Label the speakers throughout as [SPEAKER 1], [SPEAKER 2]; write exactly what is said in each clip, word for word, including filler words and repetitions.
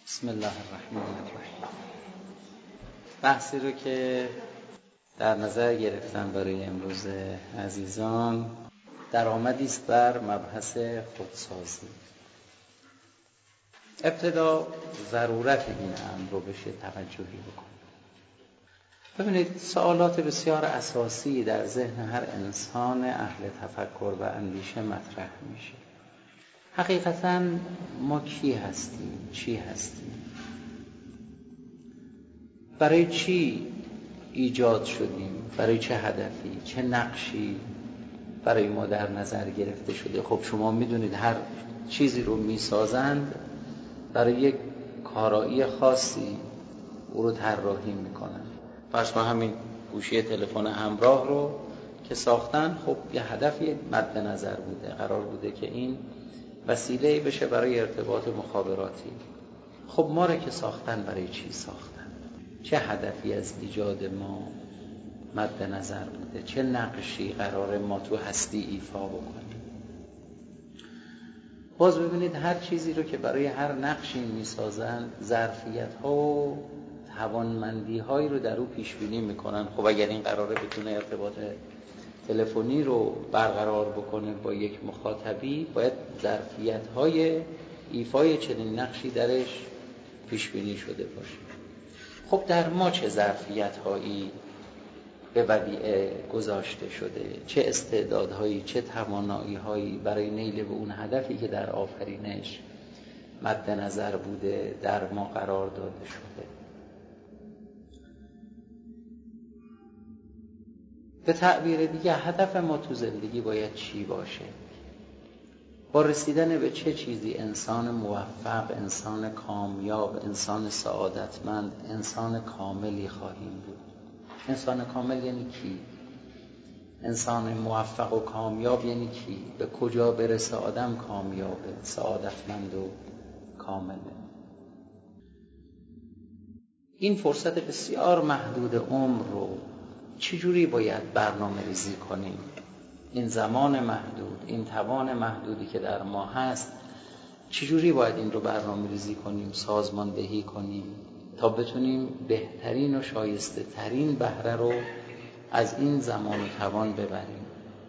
[SPEAKER 1] بسم الله الرحمن الرحیم. بحثی رو که در نظر گرفتن برای امروز عزیزان درآمدی است بر مبحث خودسازی. ابتدا ضرورت این امر رو بشه توجهی بکنید. ببینید سوالات بسیار اساسی در ذهن هر انسان اهل تفکر و اندیشه مطرح میشه. حقیقتاً ما کی هستیم؟ چی هستیم؟ برای چی ایجاد شدیم؟ برای چه هدفی؟ چه نقشی برای ما در نظر گرفته شده؟ خب شما میدونید هر چیزی رو میسازند برای یک کارایی خاصی او رو طراحی میکنن. فرض کن همین گوشی تلفن همراه رو که ساختن، خب یه هدفی مد نظر بوده، قرار بوده که این وسیله بشه برای ارتباط مخابراتی. خب ما رو که ساختن برای چی ساختن؟ چه هدفی از ایجاد ما مد نظر بوده؟ چه نقشی قرار ما تو هستی ایفا بکنیم؟ باز ببینید هر چیزی رو که برای هر نقشی میسازن ظرفیت ها و توانمندی هایی رو در او پیش بینی میکنن. خب اگر این قراره بتونه ارتباط تلفنی رو برقرار بکنه با یک مخاطبی، باید ظرفیت های ایفای چنین نقشی درش پیش بینی شده باشه. خب در ما چه ظرفیت هایی به ودیعه گذاشته شده؟ چه استعدادهایی، چه توانایی هایی برای نیل به اون هدفی که در آفرینش مد نظر بوده در ما قرار داده شده؟ به تعبیر دیگه هدف ما تو زندگی باید چی باشه؟ با رسیدن به چه چیزی انسان موفق، انسان کامیاب، انسان سعادتمند، انسان کاملی خواهیم بود؟ انسان کامل یعنی کی؟ انسان موفق و کامیاب یعنی کی؟ به کجا برسه آدم کامیابه، سعادتمند و کامله؟ این فرصت بسیار محدود عمر رو چجوری باید برنامه ریزی کنیم؟ این زمان محدود، این توان محدودی که در ما هست، چجوری باید این رو برنامه ریزی کنیم، سازماندهی کنیم تا بتونیم بهترین و شایسته ترین بهره رو از این زمان و توان ببریم؟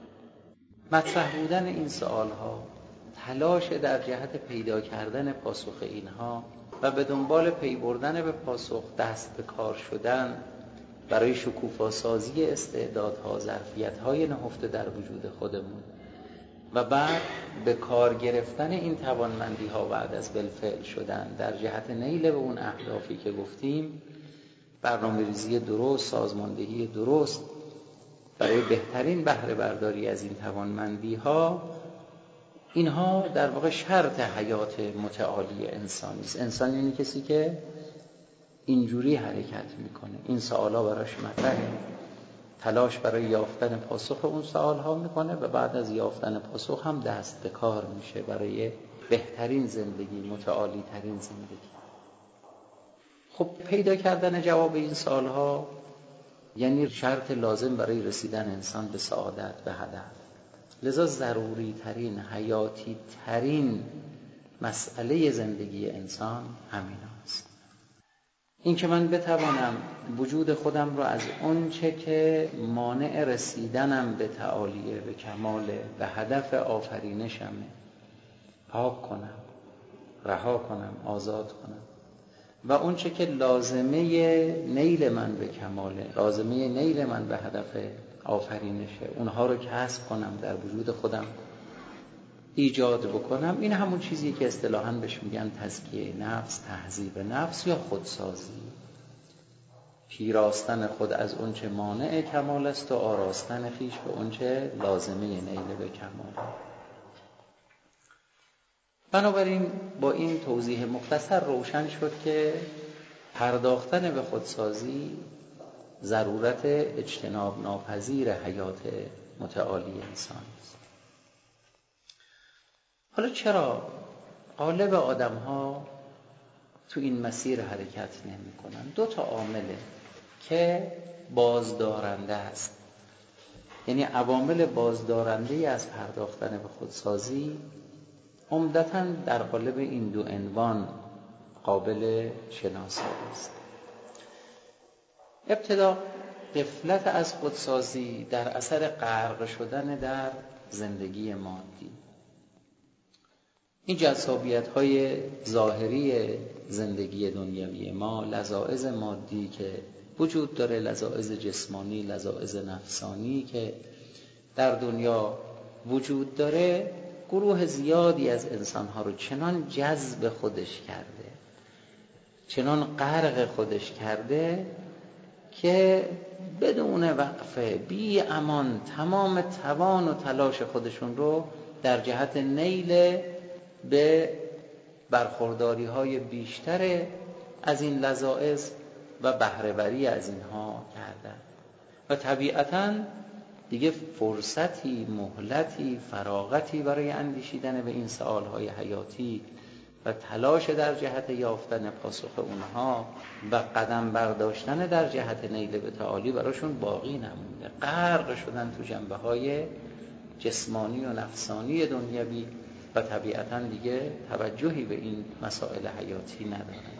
[SPEAKER 1] مطرح بودن این سوال ها، تلاش در جهت پیدا کردن پاسخ اینها و به دنبال پی بردن به پاسخ، دست به کار شدن برای شکوفاسازی استعدادها، ظرفیت‌های نهفته در وجود خودمون و بعد به کار گرفتن این توانمندی‌ها بعد از بالفعل شدن در جهت نیل به اون اهدافی که گفتیم، برنامه‌ریزی درست، سازماندهی درست برای بهترین بهره برداری از این توانمندی‌ها، اینها در واقع شرط حیات متعالی انسانی است. انسان یعنی کسی که اینجوری حرکت میکنه، این سوالا براش مطرحه، تلاش برای یافتن پاسخ اون سوالها میکنه و بعد از یافتن پاسخ هم دست به کار میشه برای بهترین زندگی، متعالی ترین زندگی. خب پیدا کردن جواب این سوالها یعنی شرط لازم برای رسیدن انسان به سعادت، به هدف. لذا ضروری ترین، حیاتی ترین مسئله زندگی انسان همین است. این که من بتوانم وجود خودم را از اون چه که مانع رسیدنم به تعالیه، به کماله، به هدف آفرینشم پاک کنم، رها کنم، آزاد کنم و اون چه که لازمه نیل من به کماله، لازمه نیل من به هدف آفرینشه، اونها رو کسب کنم، در وجود خودم ایجاد بکنم، این همون چیزی که اصطلاحاً بهش میگن تزکیه نفس، تهذیب نفس یا خودسازی. پیراستن خود از اون چه مانع کمال است و آراستن خیش به اون چه لازمه نیل به کمال. بنابراین با این توضیح مختصر روشن شد که پرداختن به خودسازی ضرورت اجتناب ناپذیر حیات متعالی انسان است. حالا چرا غالب آدم ها تو این مسیر حرکت نمی کنن؟ دو تا عامله که بازدارنده است، یعنی عوامل بازدارنده از پرداختن به خودسازی عمدتاً در قالب این دو عنوان قابل شناسایی است. ابتدا غفلت از خودسازی در اثر غرق شدن در زندگی مادی. این جذابیت‌های ظاهری زندگی دنیوی ما، لذاذ مادی که وجود داره، لذاذ جسمانی، لذاذ نفسانی که در دنیا وجود داره، گروه زیادی از انسان‌ها رو چنان جذب خودش کرده، چنان غرق خودش کرده که بدون وقفه، بی امان، تمام توان و تلاش خودشون رو در جهت نیل به برخورداری‌های بیشتر از این لذاذ و بهره‌وری از اینها کردن و طبیعتاً دیگه فرصتی، مهلتی، فراغتی برای اندیشیدن به این سوالهای حیاتی و تلاش در جهت یافتن پاسخ اونها و قدم برداشتن در جهت نیل به تعالی براشون باقی نمونده. غرق شدن تو جنبه‌های جسمانی و نفسانی دنیوی و طبیعتاً دیگه توجهی به این مسائل حیاتی ندارن.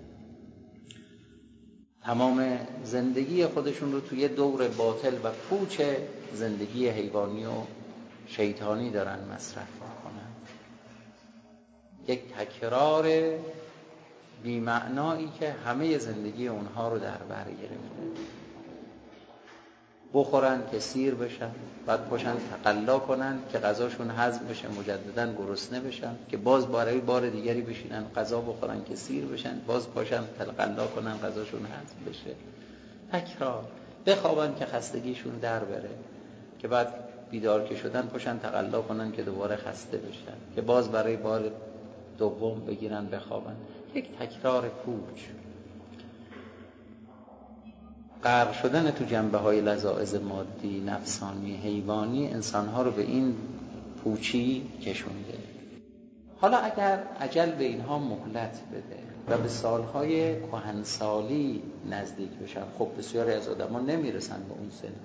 [SPEAKER 1] تمام زندگی خودشون رو توی دور باطل و پوچ زندگی حیوانی و شیطانی دارن مصرف میکنن. یک تکرار بی‌معنایی که همه زندگی اونها رو در بر گرفته. بخورن که سیر بشن، بعد پاشن تقلا کنن که غذاشون هضم بشه، مجددا گرسنه بشن، که باز برای بار دیگری بشینن غذا بخورن که سیر بشن، باز پاشن تقلا کنن غذاشون هضم بشه. تکرار. بخوابن که خستگیشون در بره، که بعد بیدار که شدن پاشن تقلا کنن که دوباره خسته بشن، که باز برای بار دوم بگیرن بخوابن. یک تکرار پوچ. غرق شدن تو جنبه‌های لذاذ مادی، نفسانی، حیوانی انسان‌ها رو به این پوچی کشونده. حالا اگر اجل به اینها مهلت بده و به سالهای کهنسالی نزدیک بشن، خب بسیاری از آدم‌ها نمیرسن به اون سن،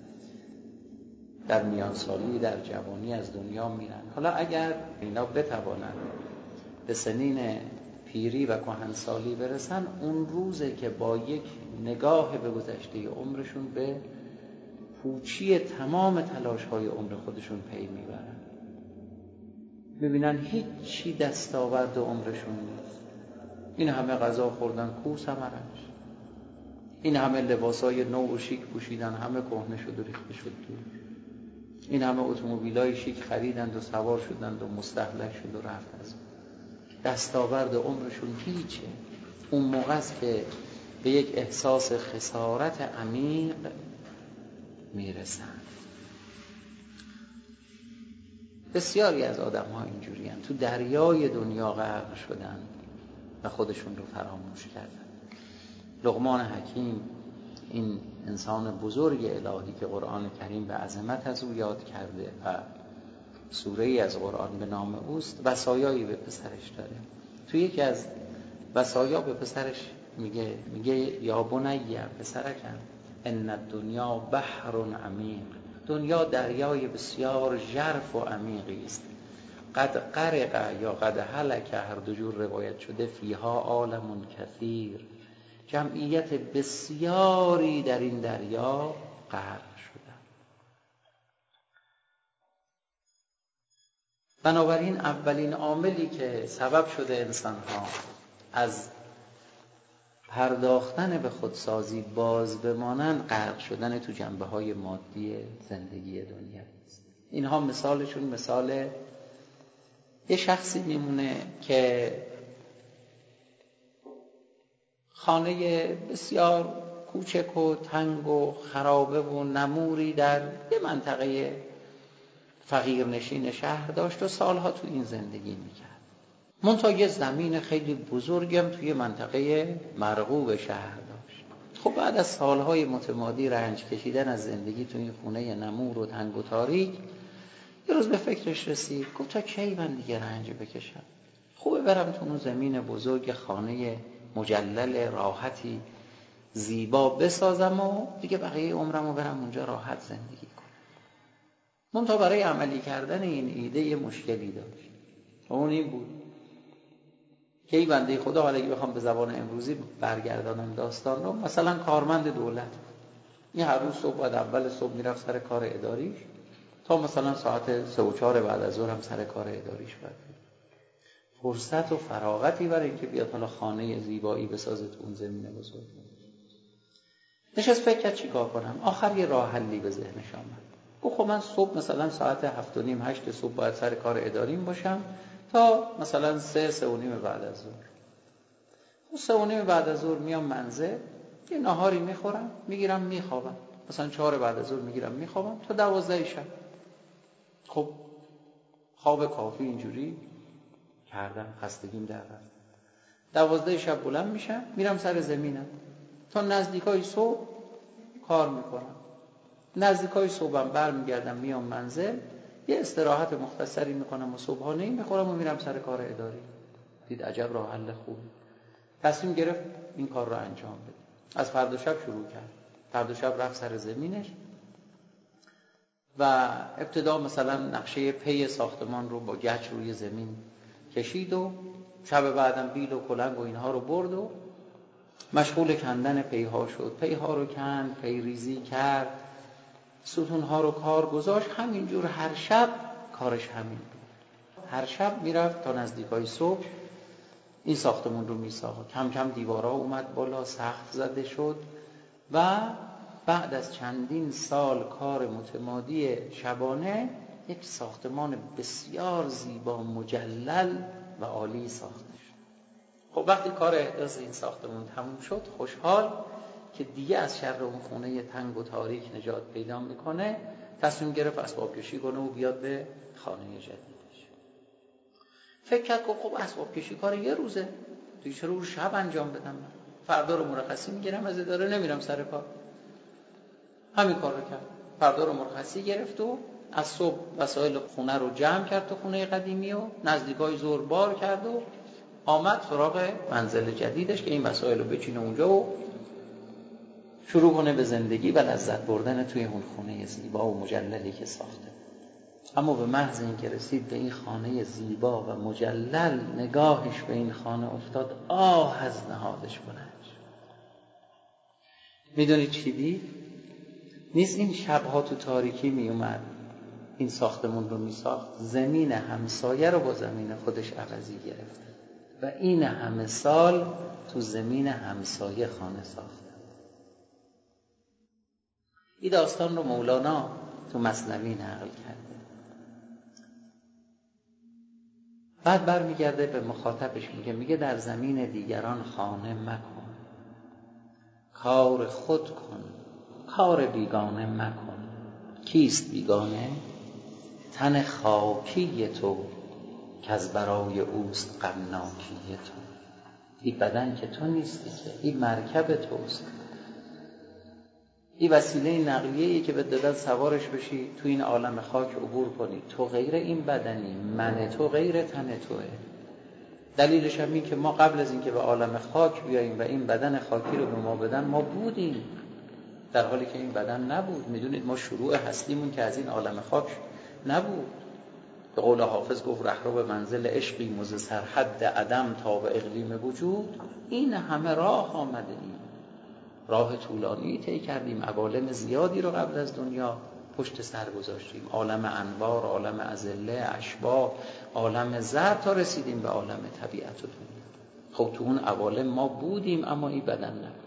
[SPEAKER 1] در میان سالی، در جوانی از دنیا میرن. حالا اگر اینا بتوانند به سنین پیری و کهنسالی برسن، اون روزه که با یک نگاه به گذشته عمرشون به پوچی تمام تلاش‌های عمر خودشون پی میبرن. میبینن هیچی دستاورد عمرشون نیست. این همه غذا خوردن، کو ثمرش؟ این همه لباسای نو و شیک پوشیدن، همه کهنه شد و ریخته شد دور. این همه اتومبیلای شیک خریدند و سوار شدند و مستهلک شد و رفت از اون. دستاورد عمرشون هیچه. اون موقع است که به یک احساس خسارت عمیق میرسن. بسیاری از آدم ها اینجوری هستند، تو دریای دنیا غرق شدن و خودشون رو فراموش کردن. لقمان حکیم، این انسان بزرگ الهی که قرآن کریم به عظمت از او یاد کرده و سوره‌ای از قرآن به نام اوست، وصایایی به پسرش داره. تو یکی از وصایا به پسرش میگه میگه یا بنی، پسرکم، ان الدنیا بحر عمیق، دنیا دریای بسیار ژرف و عمیقی است. قد غرق یا قد هلک، هر دو جور روایت شده، فیها عالم کثیر، جمعیت بسیاری در این دریا غرق شدن. بنابراین اولین عاملی که سبب شده انسان‌ها از پرداختن به خودسازی باز بمانند، غرق شدن تو جنبه‌های مادی زندگی دنیا است. اینها مثالشون مثال یه شخصی میمونه که خانه بسیار کوچک و تنگ و خرابه و نموری در یه منطقه فقیرنشین شهر داشت و سالها تو این زندگی میکرد. منتها یه زمین خیلی بزرگم توی منطقه مرغوب شهر داشت. خب بعد از سالهای متمادی رنج کشیدن از زندگی تو این خونه نمور و تنگ و تاریک، یه روز به فکرش رسید، گفت تا کی من دیگه رنج بکشم؟ خوبه برم تو اون زمین بزرگ خانه مجلل راحتی زیبا بسازم و دیگه بقیه عمرمو برم اونجا راحت زندگی کنم. منتها برای عملی کردن این ایده یه مشکلی داشت و اون این بود که این بنده خدا حالا اگه بخوام به زبان امروزی برگردانم داستان رو، مثلا کارمند دولت این هر روز صبح بعد اول صبح میرفت سر کار اداریش تا مثلا ساعت سه و چهار بعد از ظهر هم سر کار اداریش بود. فرصت و فراغتی برای اینکه بیاد حالا خانه زیبایی بسازه تو اون زمین بزرگ نشست فکر کرد چیکار کنم. آخر یه راه حلی به ذهنش آمد. گفت خب من صبح مثلا ساعت هفت و نیم هشت صبح باید سر کار اداریم باشم تا مثلا سه سه و نیم بعد از ظهر. خب سه و نیم بعد از ظهر میام منزل، یه ناهاری میخورم، میگیرم میخوابم. مثلا چهار بعد از ظهر میگیرم میخوابم تا دوازده شب. خب خواب کافی اینجوری کردم، خستگیم در رفت. دوازده شب بلند میشم میرم سر زمینم تا نزدیکای صبح کار میکنم. نزدیکای صبحم برمیگردم میام منزل، یه استراحت مختصری میکنم و صبحانه‌ای میخورم و میرم سر کار اداری. دید عجب راه حل خوبی. تصمیم گرفت این کار رو انجام بده. از فردا شب شروع کرد. فردا شب رفت سر زمینش و ابتدا مثلا نقشه پی ساختمان رو با گچ روی زمین کشید و شب بعدم بیل و کلنگ و اینها رو برد و مشغول کندن پیها شد. پیها رو کند، پی ریزی کرد، ستونها رو کار گذاشت. همینجور هر شب کارش همین بود. هر شب میرفت تا نزدیکای صبح این ساختمان رو میساخت. کم کم دیوارا اومد بالا، سقف زده شد و بعد از چندین سال کار متمادی شبانه یک ساختمان بسیار زیبا، مجلل و عالی ساخته شد. خب وقتی کار احداث این ساختمان تموم شد، خوشحال که دیگه از شر اون خونه تنگ و تاریک نجات پیدا میکنه، تصمیم گرفت اسباب کشی کنه و بیاد به خانه جدیدش. فکر کرد که خب اسباب کشی کار یه روزه، دیگه چرا رو شب انجام بدم؟ من فردا رو مرخصی میگیرم از اداره، نمیرم سر کار. همین کار رو کرد. فردا رو مرخصی گرفت و از صبح وسایل خونه رو جمع کرد تو خونه قدیمی و نزدیکای ظهر بار کرد و آمد سراغ منزل جدیدش که این وسایل رو بچینه اونجا و شروع کنه به زندگی و لذت بردن توی اون خونه زیبا و مجللی که ساخته. اما به محض اینکه رسید به این خانه زیبا و مجلل، نگاهش به این خانه افتاد، آه از نهادش بلند شد. میدونید چی دید؟ نیست این شبها تو تاریکی می اومد این ساختمون رو می ساخت، زمین همسایه رو با زمین خودش عوضی گرفت و این همه سال تو زمین همسایه خانه ساخت. این داستان رو مولانا تو مثنوی نقل کرده. بعد برمیگرده به مخاطبش میگه میگه در زمین دیگران خانه مکن، کار خود کن، کار بیگانه مکن. کیست بیگانه؟ تن خاکی تو که از برای اوست غمناکی تو. این بدن که تو نیستی که، این مرکب توست، این وسیله نقلیه‌ای که به دادن سوارش بشی تو این عالم خاک عبور کنی. تو غیر این بدنی، من تو غیر تن توه. دلیلش هم این که ما قبل از اینکه به عالم خاک بیاییم و این بدن خاکی رو به ما بدن، ما بودیم در حالی که این بدن نبود. میدونید ما شروع هستیمون که از این عالم خاک نبود. به قول حافظ گفت رهرو به منزل عشقی مز سرحد عدم تا به اقلیم وجود. این همه راه آمده ایم، راه طولانی طی کردیم، عوالم زیادی رو قبل از دنیا پشت سر گذاشتیم، عالم انوار، عالم اذله، اشباح، عالم زر، تا رسیدیم به عالم طبیعت و دنیا. خب تو اون عوالم ما بودیم اما این بدن نبود.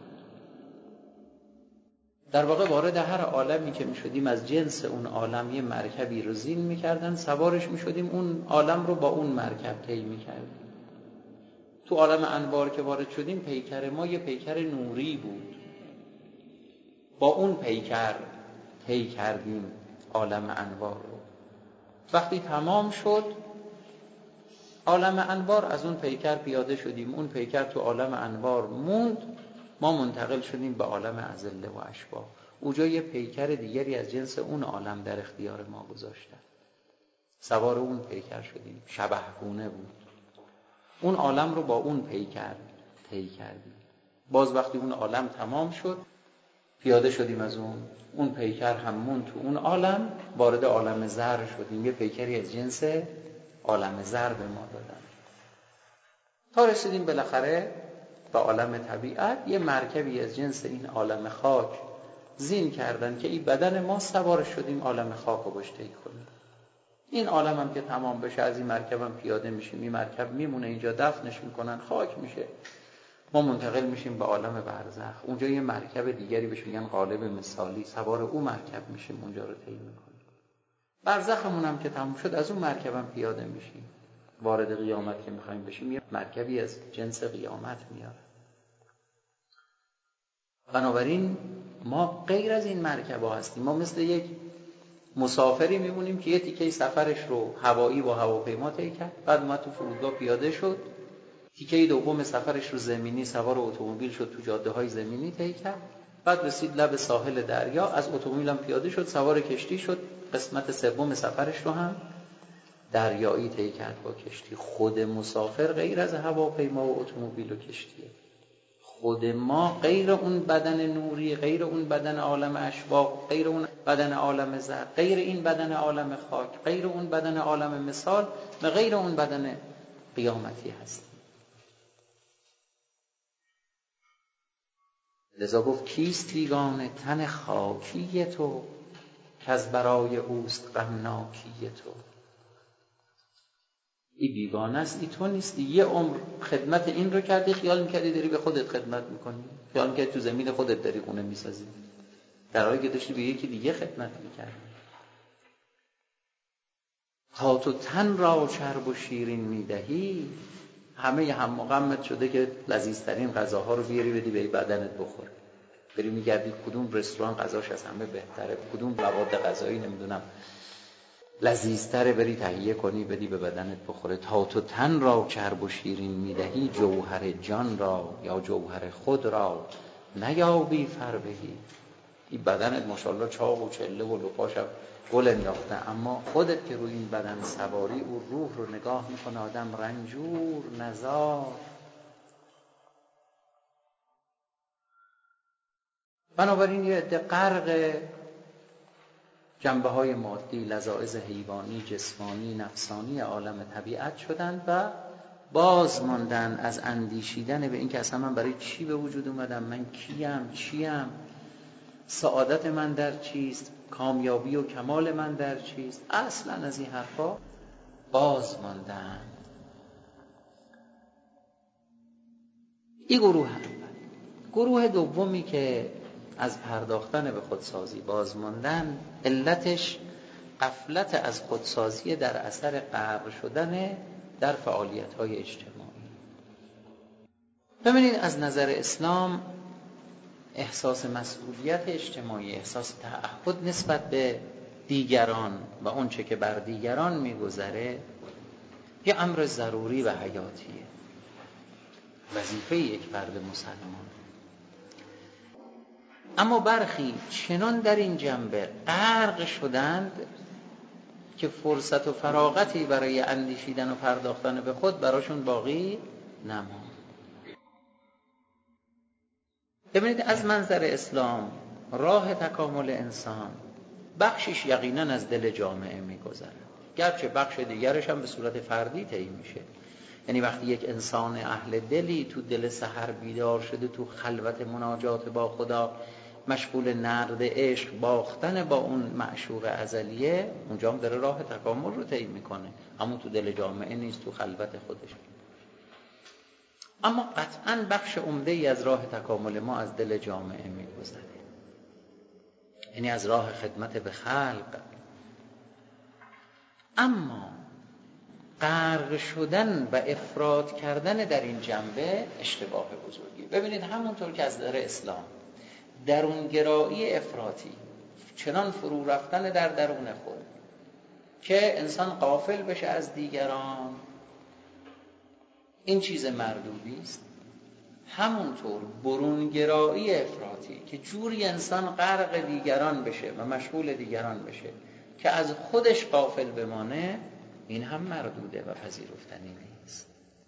[SPEAKER 1] در واقع وارد هر عالمی که می شدیم از جنس اون عالم یه مرکبی رو زین می کردن، سوارش می شدیم، اون عالم رو با اون مرکب طی می کردیم. تو عالم انوار که وارد شدیم، پیکر ما یه پیکر نوری بود، با اون پیکر طی کردیم عالم انوار رو. وقتی تمام شد عالم انوار، از اون پیکر پیاده شدیم، اون پیکر تو عالم انوار موند، ما منتقل شدیم به عالم اذله و اشباح. اونجا یه پیکر دیگری از جنس اون عالم در اختیار ما گذاشتن، سوار اون پیکر شدیم، شبحگونه بود. اون عالم رو با اون پیکر طی کردیم. باز وقتی اون عالم تمام شد پیاده شدیم از اون اون پیکر همون تو اون عالم، وارد عالم زر شدیم، یه پیکری از جنس عالم زر به ما دادن. تا رسیدیم بالاخره به عالم طبیعت. یه مرکبی از جنس این عالم خاک زین کردن که این بدن ما سوار شدیم عالم خاک رو باش طی کنیم. این عالم هم که تمام بشه از این مرکب هم پیاده میشیم، این مرکب میمونه اینجا، دفنش میکنن، خاک میشه، ما منتقل میشیم به عالم برزخ. اونجا یه مرکب دیگری بهش میگن قالب مثالی، سوار اون مرکب میشیم، اونجا رو طی میکنیم. برزخمون هم که تموم شد از اون مرکب هم پیاده میشیم، وارد قیامت که میخوایم بشیم یه مرکبی از جنس قیامت میاره. بنابراین ما غیر از این مرکب ها هستیم. ما مثل یک مسافری میمونیم که یه تیکه سفرش رو هوایی با هواپیما طی کرد، بعد اومد تو فرودگاه پیاده شد، تیکه دوم سفرش رو زمینی سوار اتومبیل شد، تو جاده های زمینی طی کرد، بعد رسید لب ساحل دریا، از اتومبیل هم پیاده شد، سوار کشتی شد، قسمت سوم سفرش رو هم دریایی طی کرد با کشتی. خود مسافر غیر از هواپیما و اتومبیل و کشتیه. خود ما غیر اون بدن نوری، غیر اون بدن عالم اشواق، غیر اون بدن عالم زر، غیر این بدن عالم خاک، غیر اون بدن عالم مثال و غیر اون بدن قیامتی هستیم. لذا گفت کیست بیگانه تن خاکی تو، که از برای اوست غمناکی تو. ای بیگانه است، ای تو نیستی. یه عمر خدمت این رو کردی، خیال میکردی داری به خودت خدمت میکنی، خیال میکردی تو زمین خودت داری خونه میسازی، در حالی که داشتی به یکی دیگه خدمت میکردی. تا تو تن را چرب و شیرین میدهی، همه هم و غمت شده که لذیذترین غذاها رو بیاری بدی به بدنت بخور. بری میگردی کدوم رستوران غذاش از همه بهتره، کدوم مواد غذایی نمیدونم لذیذتره، بری تهیه کنی بدی به بدنت بخوره. تا تو تن را چرب و شیرین میدهی، جوهر جان را یا جوهر خود را نیابی فربهی. این بدنت ماشاءالله چاق و چله و لپاشم گل انداخته، اما خودت که روی این بدن سواری، او روح رو نگاه میکنه آدم رنجور نزار. بنابراین یه عده غرق جنبه های مادی، لذاذ حیوانی، جسمانی، نفسانی عالم طبیعت شدند و باز ماندن از اندیشیدن به این که اصلا من برای چی به وجود اومدم، من کیم، چیم، سعادت من در چیست، کامیابی و کمال من در چیست. اصلا از این حرفا باز ماندن. این گروه اول. گروه دومی که از پرداختن به خودسازی باز ماندن، علتش غفلت از خودسازی در اثر غرق شدن در فعالیت‌های اجتماعی. ببینید از نظر اسلام احساس مسئولیت اجتماعی، احساس تعهد نسبت به دیگران و اون چه که بر دیگران میگذره یه امر ضروری و حیاتیه، وظیفه یک فرد مسلمان. اما برخی چنان در این جنبه غرق شدند که فرصت و فراغتی برای اندیشیدن و پرداختن به خود براشون باقی نماند. ببینید از منظر اسلام راه تکامل انسان بخشش یقینا از دل جامعه میگذره، گرچه بخش دیگرش هم به صورت فردی طی میشه. یعنی وقتی یک انسان اهل دلی تو دل سحر بیدار شده، تو خلوت مناجات با خدا مشغول نرد عشق باختن با اون معشوق ازلیه، اونجا هم داره راه تکامل رو طی میکنه، اما تو دل جامعه نیست، تو خلوت خودش. اما قطعاً بخش عمده‌ای از راه تکامل ما از دل جامعه میگذره، یعنی از راه خدمت به خلق. اما غرق شدن و افراط کردن در این جنبه اشتباه بزرگی. ببینید همونطور که از نظر اسلام درونگرایی افراطی، چنان فرو رفتن در درون خود که انسان غافل بشه از دیگران، این چیز مردودی است، همونطور برونگرایی افراطی که جوری انسان غرق دیگران بشه و مشغول دیگران بشه که از خودش غافل بمانه، این هم مردوده و پذیرفتنی نیست.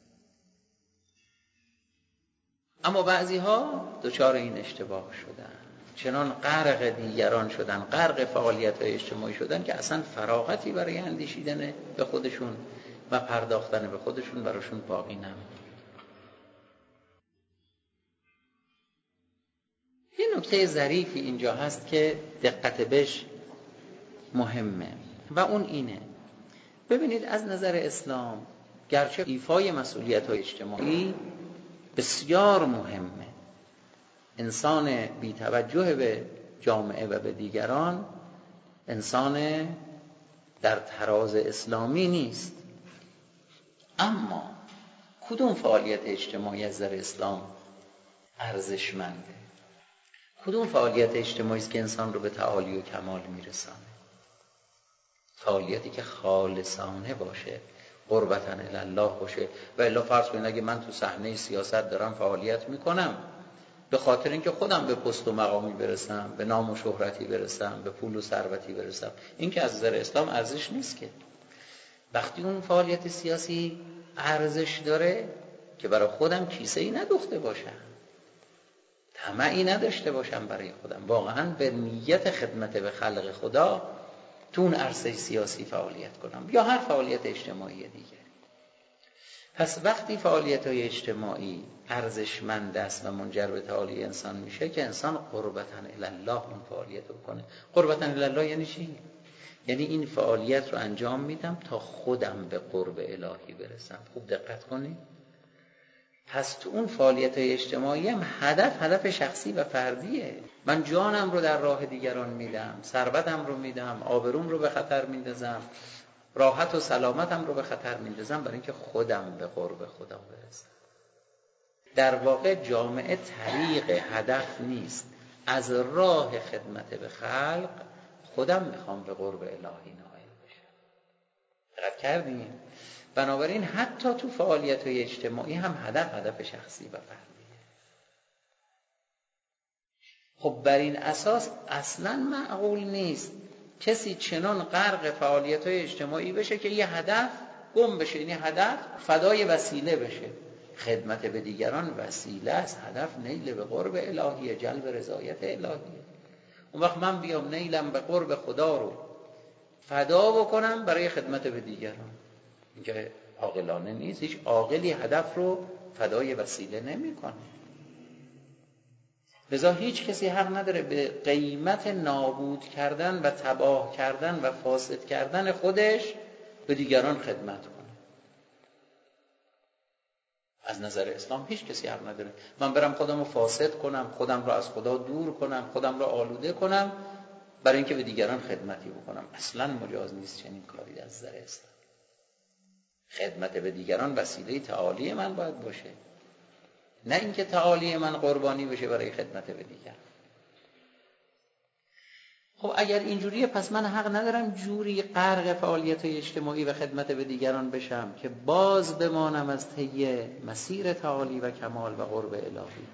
[SPEAKER 1] اما بعضی ها دچار این اشتباه شدن، چنان غرق دیگران شدن، غرق فعالیت‌های اجتماعی شدن که اصلا فراغتی برای اندیشیدن به خودشون و پرداختن به خودشون براشون باقی نموند. یه نکته ظریفی اینجا هست که دقت بهش مهمه و اون اینه، ببینید از نظر اسلام گرچه ایفای مسئولیت‌های اجتماعی بسیار مهمه، انسان بی توجه به جامعه و به دیگران انسان در تراز اسلامی نیست، اما کدوم فعالیت اجتماعی از نظر اسلام ارزشمنده؟ کدوم فعالیت اجتماعی است که انسان رو به تعالی و کمال میرسانه؟ فعالیتی که خالصانه باشه، قربتاً الله باشه. و الا فرض کنید اگه من تو صحنه سیاست دارم فعالیت میکنم به خاطر اینکه خودم به پست و مقامی برسم، به نام و شهرتی برسم، به پول و ثروتی برسم، این که از نظر اسلام ارزش نیست که. وقتی اون فعالیت سیاسی ارزش داره که برای خودم کیسه‌ای ندوخته باشم، طمعی نداشته باشم برای خودم، واقعاً به نیت خدمت به خلق خدا تو اون عرصه سیاسی فعالیت کنم یا هر فعالیت اجتماعی دیگه. پس وقتی فعالیت‌های اجتماعی ارزشمند است و منجر به تعالی انسان میشه که انسان قربتاً الله اون فعالیت رو کنه. قربتاً الله یعنی چی؟ یعنی این فعالیت رو انجام میدم تا خودم به قرب الهی برسم. خوب دقت کنید. پس تو اون فعالیت‌های اجتماعی هم هدف هدف شخصی و فردیه. من جانم رو در راه دیگران میدم، ثروتم رو میدم، آبروم رو به خطر میندازم، راحت و سلامتم رو به خطر میندازم برای اینکه خودم به قرب خودم برسم. در واقع جامعه طریق هدف نیست، از راه خدمت به خلق خودم میخوام به قرب الهی نائل بشم. دقت کردین؟ بنابراین حتی تو فعالیت‌های اجتماعی هم هدف هدف شخصی و فردیه. خب بر این اساس اصلاً معقول نیست کسی چنان غرق فعالیت‌های اجتماعی بشه که یه هدف گم بشه. یعنی هدف فدای وسیله بشه. خدمت به دیگران وسیله است، هدف نیل به قرب الهی، جلب رضایت الهی. اون وقت من بیام نیلم به قرب خدا رو فدا بکنم برای خدمت به دیگران، اینکه عاقلانه نیست. هیچ عاقلی هدف رو فدای وسیله نمی‌کنه. لذا هیچ کسی حق نداره به قیمت نابود کردن و تباه کردن و فاسد کردن خودش به دیگران خدمت کنه. از نظر اسلام هیچ کسی حق نداره من برم خودم رو فاسد کنم، خودم رو از خدا دور کنم، خودم رو آلوده کنم برای اینکه به دیگران خدمتی بکنم. اصلا مجاز نیست چنین کاری از نظر اسلام. خدمت به دیگران وسیله تعالی من باید باشه، نه اینکه تعالی من قربانی بشه برای خدمت به دیگران. خب اگر اینجوریه پس من حق ندارم جوری غرق فعالیت‌های اجتماعی و خدمت به دیگران بشم که باز بمانم از طی مسیر تعالی و کمال و قرب الهی.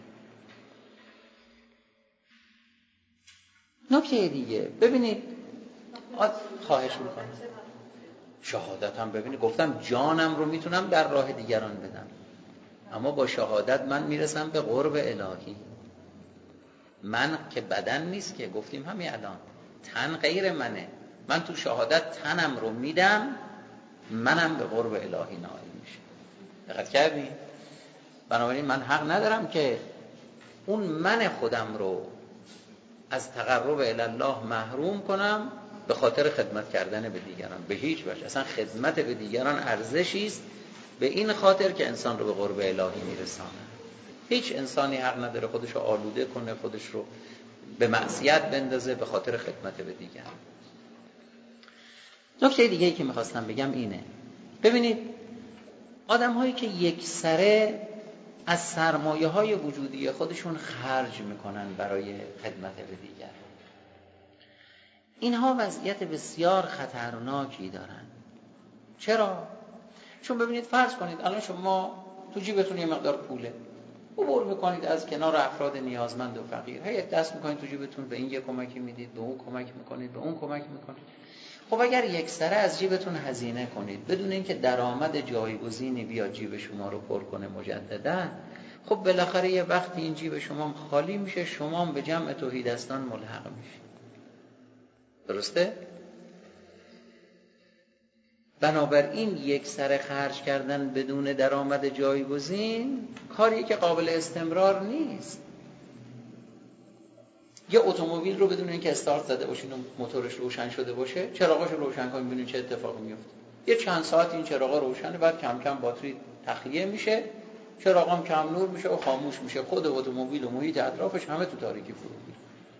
[SPEAKER 1] نکته دیگه ببینید، خواهش میکنم شهادت هم ببینید، گفتم جانم رو میتونم در راه دیگران بدم، اما با شهادت من میرسم به قرب الهی. من که بدن نیست که، گفتیم همین الان تن غیر منه، من تو شهادت تنم رو میدم، منم به قرب الهی نائل میشه. دقت کردی؟ بنابراین من حق ندارم که اون من خودم رو از تقرب الله محروم کنم به خاطر خدمت کردن به دیگران. به هیچ وجه. اصلا خدمت به دیگران ارزشی است به این خاطر که انسان رو به قرب الهی میرسانه. هیچ انسانی حق نداره خودش رو آلوده کنه، خودش رو به معصیت بندازه به خاطر خدمت به دیگران. نکته دیگه ای که میخواستم بگم اینه، ببینید آدم هایی که یک سره از سرمایه های وجودی خودشون خرج میکنن برای خدمت به دیگران، اینها وضعیت بسیار خطرناکی دارن. چرا؟ چون ببینید فرض کنید الان شما تو جیبتون یه مقدار پوله، عبور میکنید از کنار افراد نیازمند و فقیر، هی دست میکنید تو جیبتون، به این یه کمکی میدید، به اون کمک میکنید، به اون کمک میکنید. خب اگر یک سره از جیبتون هزینه کنید بدون اینکه درآمد جایگزینی بیاد جیب شما رو پر کنه مجددا، خب بالاخره یه وقتی این جیب شما خالی میشه، شما به جمع توحیدستان ملحق میشید. درسته؟ بنابراین یک سره خرج کردن بدون درآمد جایگزین کاری که قابل استمرار نیست. یه اتومبیل رو بدون اینکه استارت زده باشین و موتورش روشن شده باشه، چراغاش رو روشن کنین ببینید چه اتفاقی میفته. یه چند ساعت این چراغا روشنه، بعد کم کم باتری تخلیه میشه، چراغام کم نور میشه و خاموش میشه، خود اتومبیل و محیط اطرافش همه تو تاریکی فرو میره.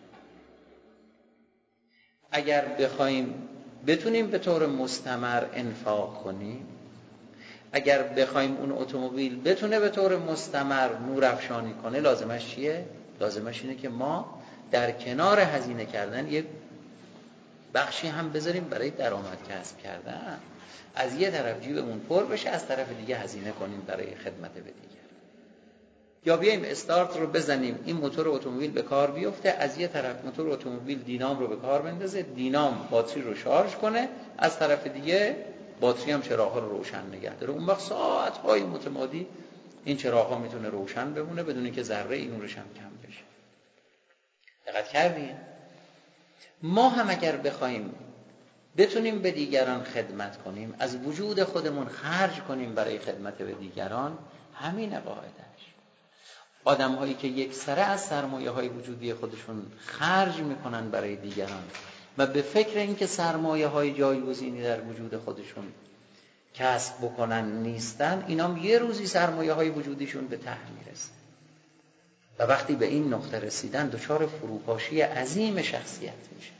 [SPEAKER 1] اگر بخوایم بتونیم به طور مستمر انفاق کنیم، اگر بخوایم اون اتومبیل بتونه به طور مستمر نور افشانی کنه، لازمش چیه؟ لازمش اینه که ما در کنار هزینه کردن یه بخشی هم بذاریم برای درآمد کسب کردن. از یه طرف جیبمون پر بشه، از طرف دیگه هزینه کنیم برای خدمت به دیگر. یا بیایم استارت رو بزنیم، این موتور اتومبیل به کار بیفته، از یه طرف موتور اتومبیل دینام رو به کار بندازه، دینام باتری رو شارژ کنه، از طرف دیگه باتری هم چراغ‌ها رو روشن نگه داره. اون وقت ساعت‌های متمادی این چراغ‌ها میتونه روشن بمونه بدون اینکه ذره این نورش هم کم بشه. دقت کردین؟ ما هم اگر بخوایم بتونیم به دیگران خدمت کنیم، از وجود خودمون خرج کنیم برای خدمت به دیگران، همین قاعده‌اش. آدم‌هایی که یک سره از سرمایه‌های وجودی خودشون خرج میکنن برای دیگران و به فکر اینکه سرمایه‌های جایگزینی در وجود خودشون کسب بکنن نیستن، اینام یه روزی سرمایه‌های وجودیشون به ته میرسه و وقتی به این نقطه رسیدن دچار فروپاشی عظیم شخصیت میشه.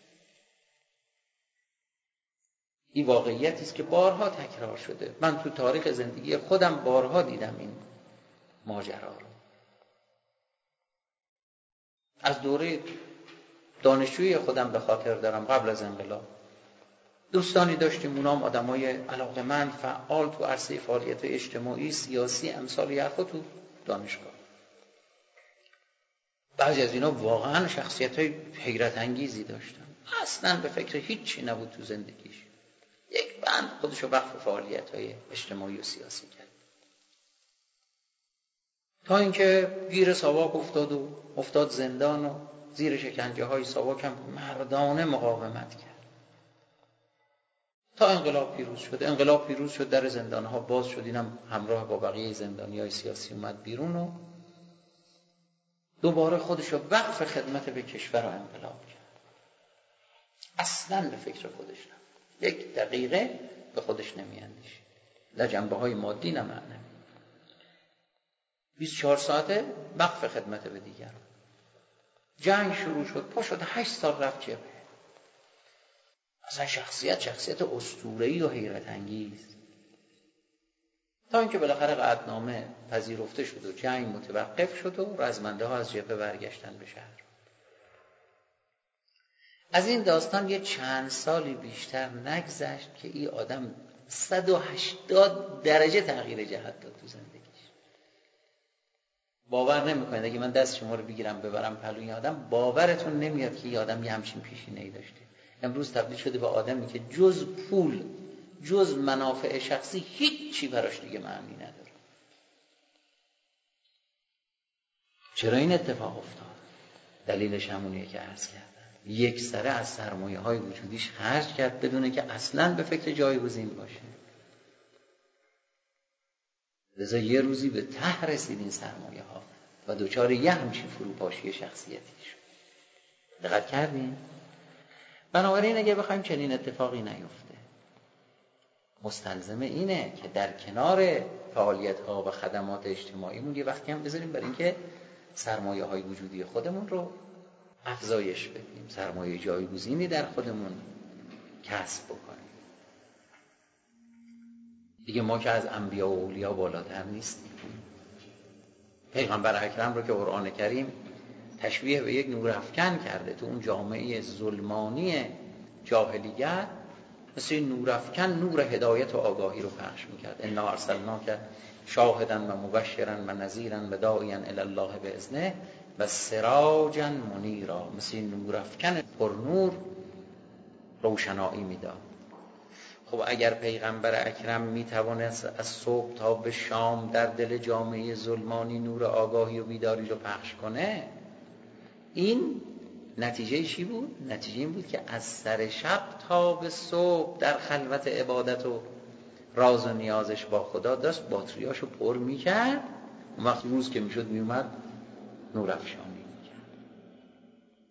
[SPEAKER 1] این واقعیتی است که بارها تکرار شده. من تو تاریخ زندگی خودم بارها دیدم این ماجرا رو. از دوره دانشجویی خودم به خاطر دارم، قبل از انقلاب دوستانی داشتیم، اونام آدمای علاقه‌مند، فعال تو عرصه فعالیت اجتماعی، سیاسی، امثال یحیی تو دانشگاه. بعضی از اینا واقعا شخصیت‌های حیرت انگیزی داشتن، اصلاً به فکر هیچی نبود تو زندگیش، یک بند خودشو وقف فعالیت‌های اجتماعی و سیاسی کرد، تا اینکه گیر ساواک افتاد و افتاد زندان و زیر شکنجه های ساواک هم مردانه مقاومت کرد تا انقلاب پیروز شد. انقلاب پیروز شد، در زندان ها باز شد، اینم همراه با بقیه زندانی های سیاسی اومد بیرون و دوباره خودشو وقف خدمت به کشور و انقلاب کرد. اصلاً به فکر خودش نبود، یک دقیقه به خودش نمیاندیشه، در جنبه های مادی نه معنی. بیست و چهار ساعته وقف خدمت به دیگران. جنگ شروع شد، پا شد هشت سال رفت جبهه. اصلا شخصیت شخصیت اسطوره‌ای و حیرت انگیز، تا اینکه بالاخره قطعنامه پذیرفته شد و جنگ متوقف شد و رزمنده ها از جبهه برگشتن به شهر. از این داستان یه چند سالی بیشتر نگذشت که این آدم صد و هشتاد درجه تغییر جهت داد تو زندگیش. باور نمی‌کنید اگه من دست شما رو بگیرم ببرم پلوی آدم، باورتون نمیاد که این آدم یه همچین پیشینه‌ای داشته. امروز تبدیل شده به آدمی که جز پول، جز منافع شخصی، هیچی براش دیگه معنی نداره. چرا این اتفاق افتاد؟ دلیلش همونیه که عرض کردم، یک سره از سرمایه‌های وجودیش خرج کرد بدونه که اصلاً به فکر جایگزین باشه. لذا یه روزی به ته رسید این سرمایه ها و دوچار یه همچین فروپاشی شخصیتی شد. دقت کردین؟ بنابراین اگه بخوایم چنین اتفاقی نیفته، مستلزم اینه که در کنار فعالیت ها و خدمات اجتماعیمون یه وقتی هم بذاریم برای اینکه سرمایه های وجودی خودمون رو افزایش بدیم، سرمایه جایگزینی در خودمون کسب بکنیم. دیگه ما که از انبیا و اولیا بالاتر نیستیم. پیغمبر اکرم رو که قرآن کریم تشبیه به یک نورافکن کرده، تو اون جامعه ظلمانی جاهلیت مثل این نورافکن نور هدایت و آگاهی رو پخش میکرد. انا ارسلناک شاهدا و مبشرا و نذیرا و داعیا الی الله باذنه و سراجا منیرا، مثل این نورافکن پرنور روشنایی میداد. خب اگر پیغمبر اکرم میتوانست از صبح تا به شام در دل جامعه ظلمانی نور آگاهی و بیداری رو پخش کنه، این نتیجه چی بود؟ نتیجه این بود که از سر شب تا به صبح در خلوت عبادت و راز و نیازش با خدا داشت باتریاشو پر میکرد. اون وقت روز که میشد میومد نور افشانی میکرد.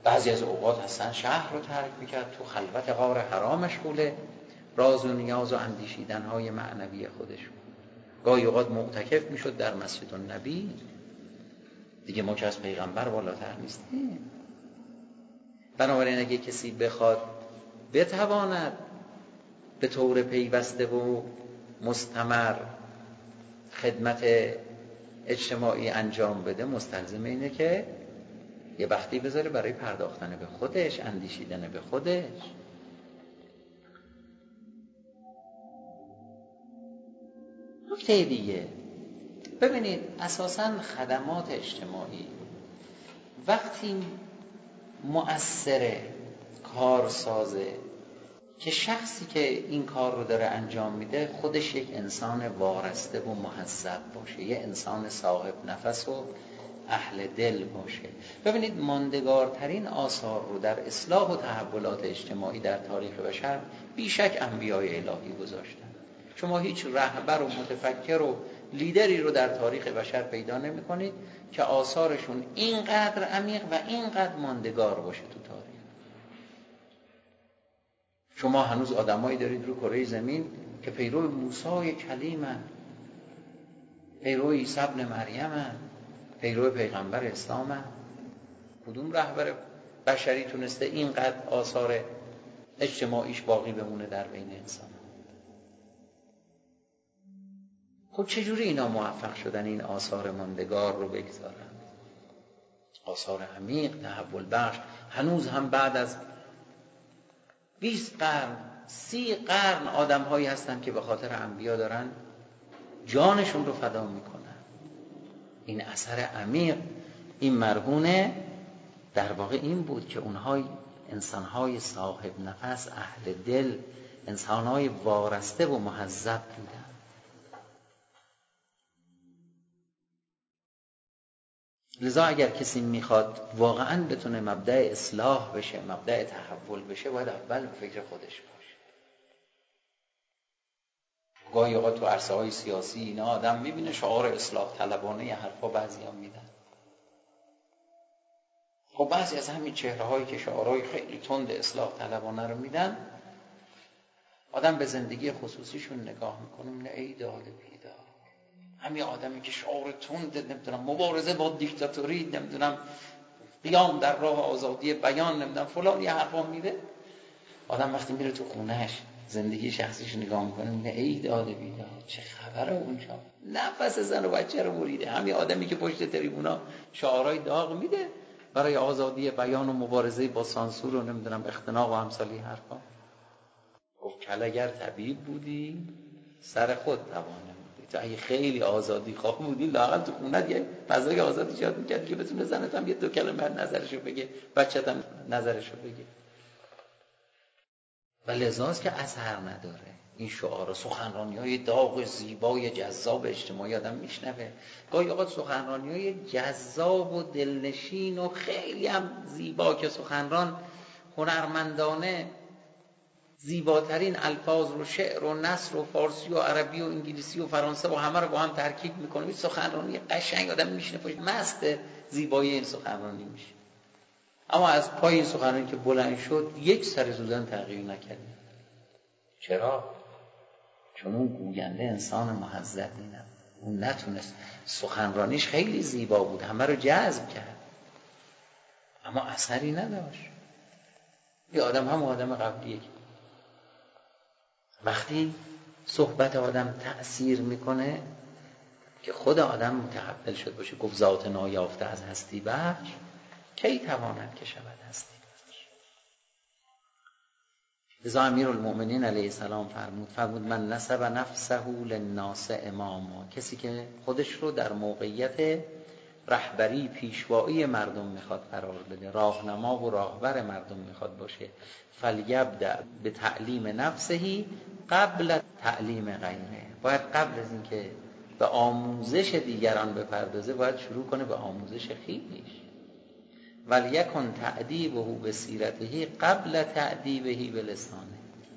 [SPEAKER 1] بعضی از اوقات هستن شهر رو ترک میکرد، تو خلوت غار حرا مشغوله راز و نیاز و اندیشیدنهای معنوی خودش. گاهی اوقات معتکف میشد در مسجد النبی. دیگه ما که از پیغمبر بالاتر نیستیم. بنابراین اگه کسی بخواد بتواند به طور پیوسته و مستمر خدمت اجتماعی انجام بده، مستلزم اینه که یه وقتی بذاره برای پرداختن به خودش، اندیشیدن به خودش. نکته دیگه ببینید، اساساً خدمات اجتماعی وقتی مؤثره، کارسازه، که شخصی که این کار رو داره انجام میده خودش یک انسان وارسته و مهذب باشه، یه انسان صاحب نفس و اهل دل باشه. ببینید ماندگارترین آثار رو در اصلاح و تحولات اجتماعی در تاریخ بشر بیشک انبیای الهی گذاشتن. شما هیچ رهبر و متفکر و لیدری رو در تاریخ بشر پیدا نمی کنید که آثارشون اینقدر عمیق و اینقدر ماندگار باشه تو تاریخ. شما هنوز آدمایی دارید رو کره زمین که پیرو موسی کلیمن، پیرو عیسی ابن مریمن، پیرو پیغمبر اسلامن. کدوم رهبر بشری تونسته اینقدر آثار اجتماعیش باقی بمونه در بین انسان؟ خب چجوری اینا موفق شدن این آثار ماندگار رو بگذارن؟ آثار عمیق، تحول بخش. هنوز هم بعد از بیست قرن، سی قرن آدم هایی هستن که به خاطر انبیا دارن جانشون رو فدا میکنن. این اثر عمیق این مرهونه در واقع این بود که اونها انسانهای صاحب نفس، اهل دل، انسانهای وارسته و مهذب بودن. لذا اگر کسی میخواد واقعا بتونه مبدأ اصلاح بشه، مبدأ تحول بشه، باید اول به فکر خودش باشه. گاهی اوقات تو عرصه های سیاسی اینا آدم میبینه شعار اصلاح طلبانه یه حرفا بعضی هم میدن. خب بعضی از همین چهره هایی که شعارهای خیلی تند اصلاح طلبانه رو میدن، آدم به زندگی خصوصیشون نگاه میکنه، میبینه ای داد بیدار، همین آدمی که شعار تند، نمیدونم مبارزه با دیکتاتوری، نمیدونم قیام در راه آزادی بیان، نمیدونم فلان یه حرفا میده. آدم وقتی میره تو خونهش زندگی شخصیش نگاه میکنه، میگه ای داد بیدار، چه خبره اونجا؟ نفس زن و بچه رو بریده. همین آدمی که پشت تریبونا شعارهای داغ میده برای آزادی بیان و مبارزه با سانسور و نمیدونم اختناق و امثالی حرفا. گفت کل اگر طبیب بودی سر خود توانه بودی. تو اگه خیلی آزادی خواه بودی لااقل تو خونت یه فضای آزاد ایجاد میکردی که بتونه زنت هم یه دو کلمه نظرشو بگه، بچت هم نظرشو بگه. و لذاست که اثر نداره این شعار. سخنرانی‌های داغ زیبای جذاب اجتماعی آدم میشنوه، گاهی اوقات سخنرانی‌های جذاب و دلنشین و خیلی هم زیبا که سخنران هنرمندانه زیباترین الفاظ رو، شعر و نثر و فارسی و عربی و انگلیسی و فرانسه و همه رو با هم ترکیب میکنه. این سخنرانی قشنگ آدم میشنه پشت مست زیبایی این سخنرانی میشه. اما از پای این سخنرانی که بلند شد یک سر سوزن تغییر نکرد. چرا؟ چون اون گوینده انسان مهذبی نبود. اون نتونست، سخنرانیش خیلی زیبا بود، همه رو جذب کرد، اما اثری نداشت. یه آدم هم آدم قبلیه که وقتی صحبت آدم تأثیر میکنه که خود آدم متقبل شد باشه. گفت ذات نایافته از هستی بخش کی تواند که شود هستی بخش. لذا امیرالمؤمنین علیه السلام فرمود فرمود من نسب نفسه للناس اماما، کسی که خودش رو در موقعیت رهبری، پیشوایی مردم میخواد قرار بده، راهنما و راهبر مردم میخواد باشه، فلیبدأ به تعلیم نفسهی قبل تعلیم غیره. باید قبل از اینکه به آموزش دیگران بپردازه باید شروع کنه به آموزش خویش. ولیکن تأدیبه بسیرته قبل تأدیبه بلسانه.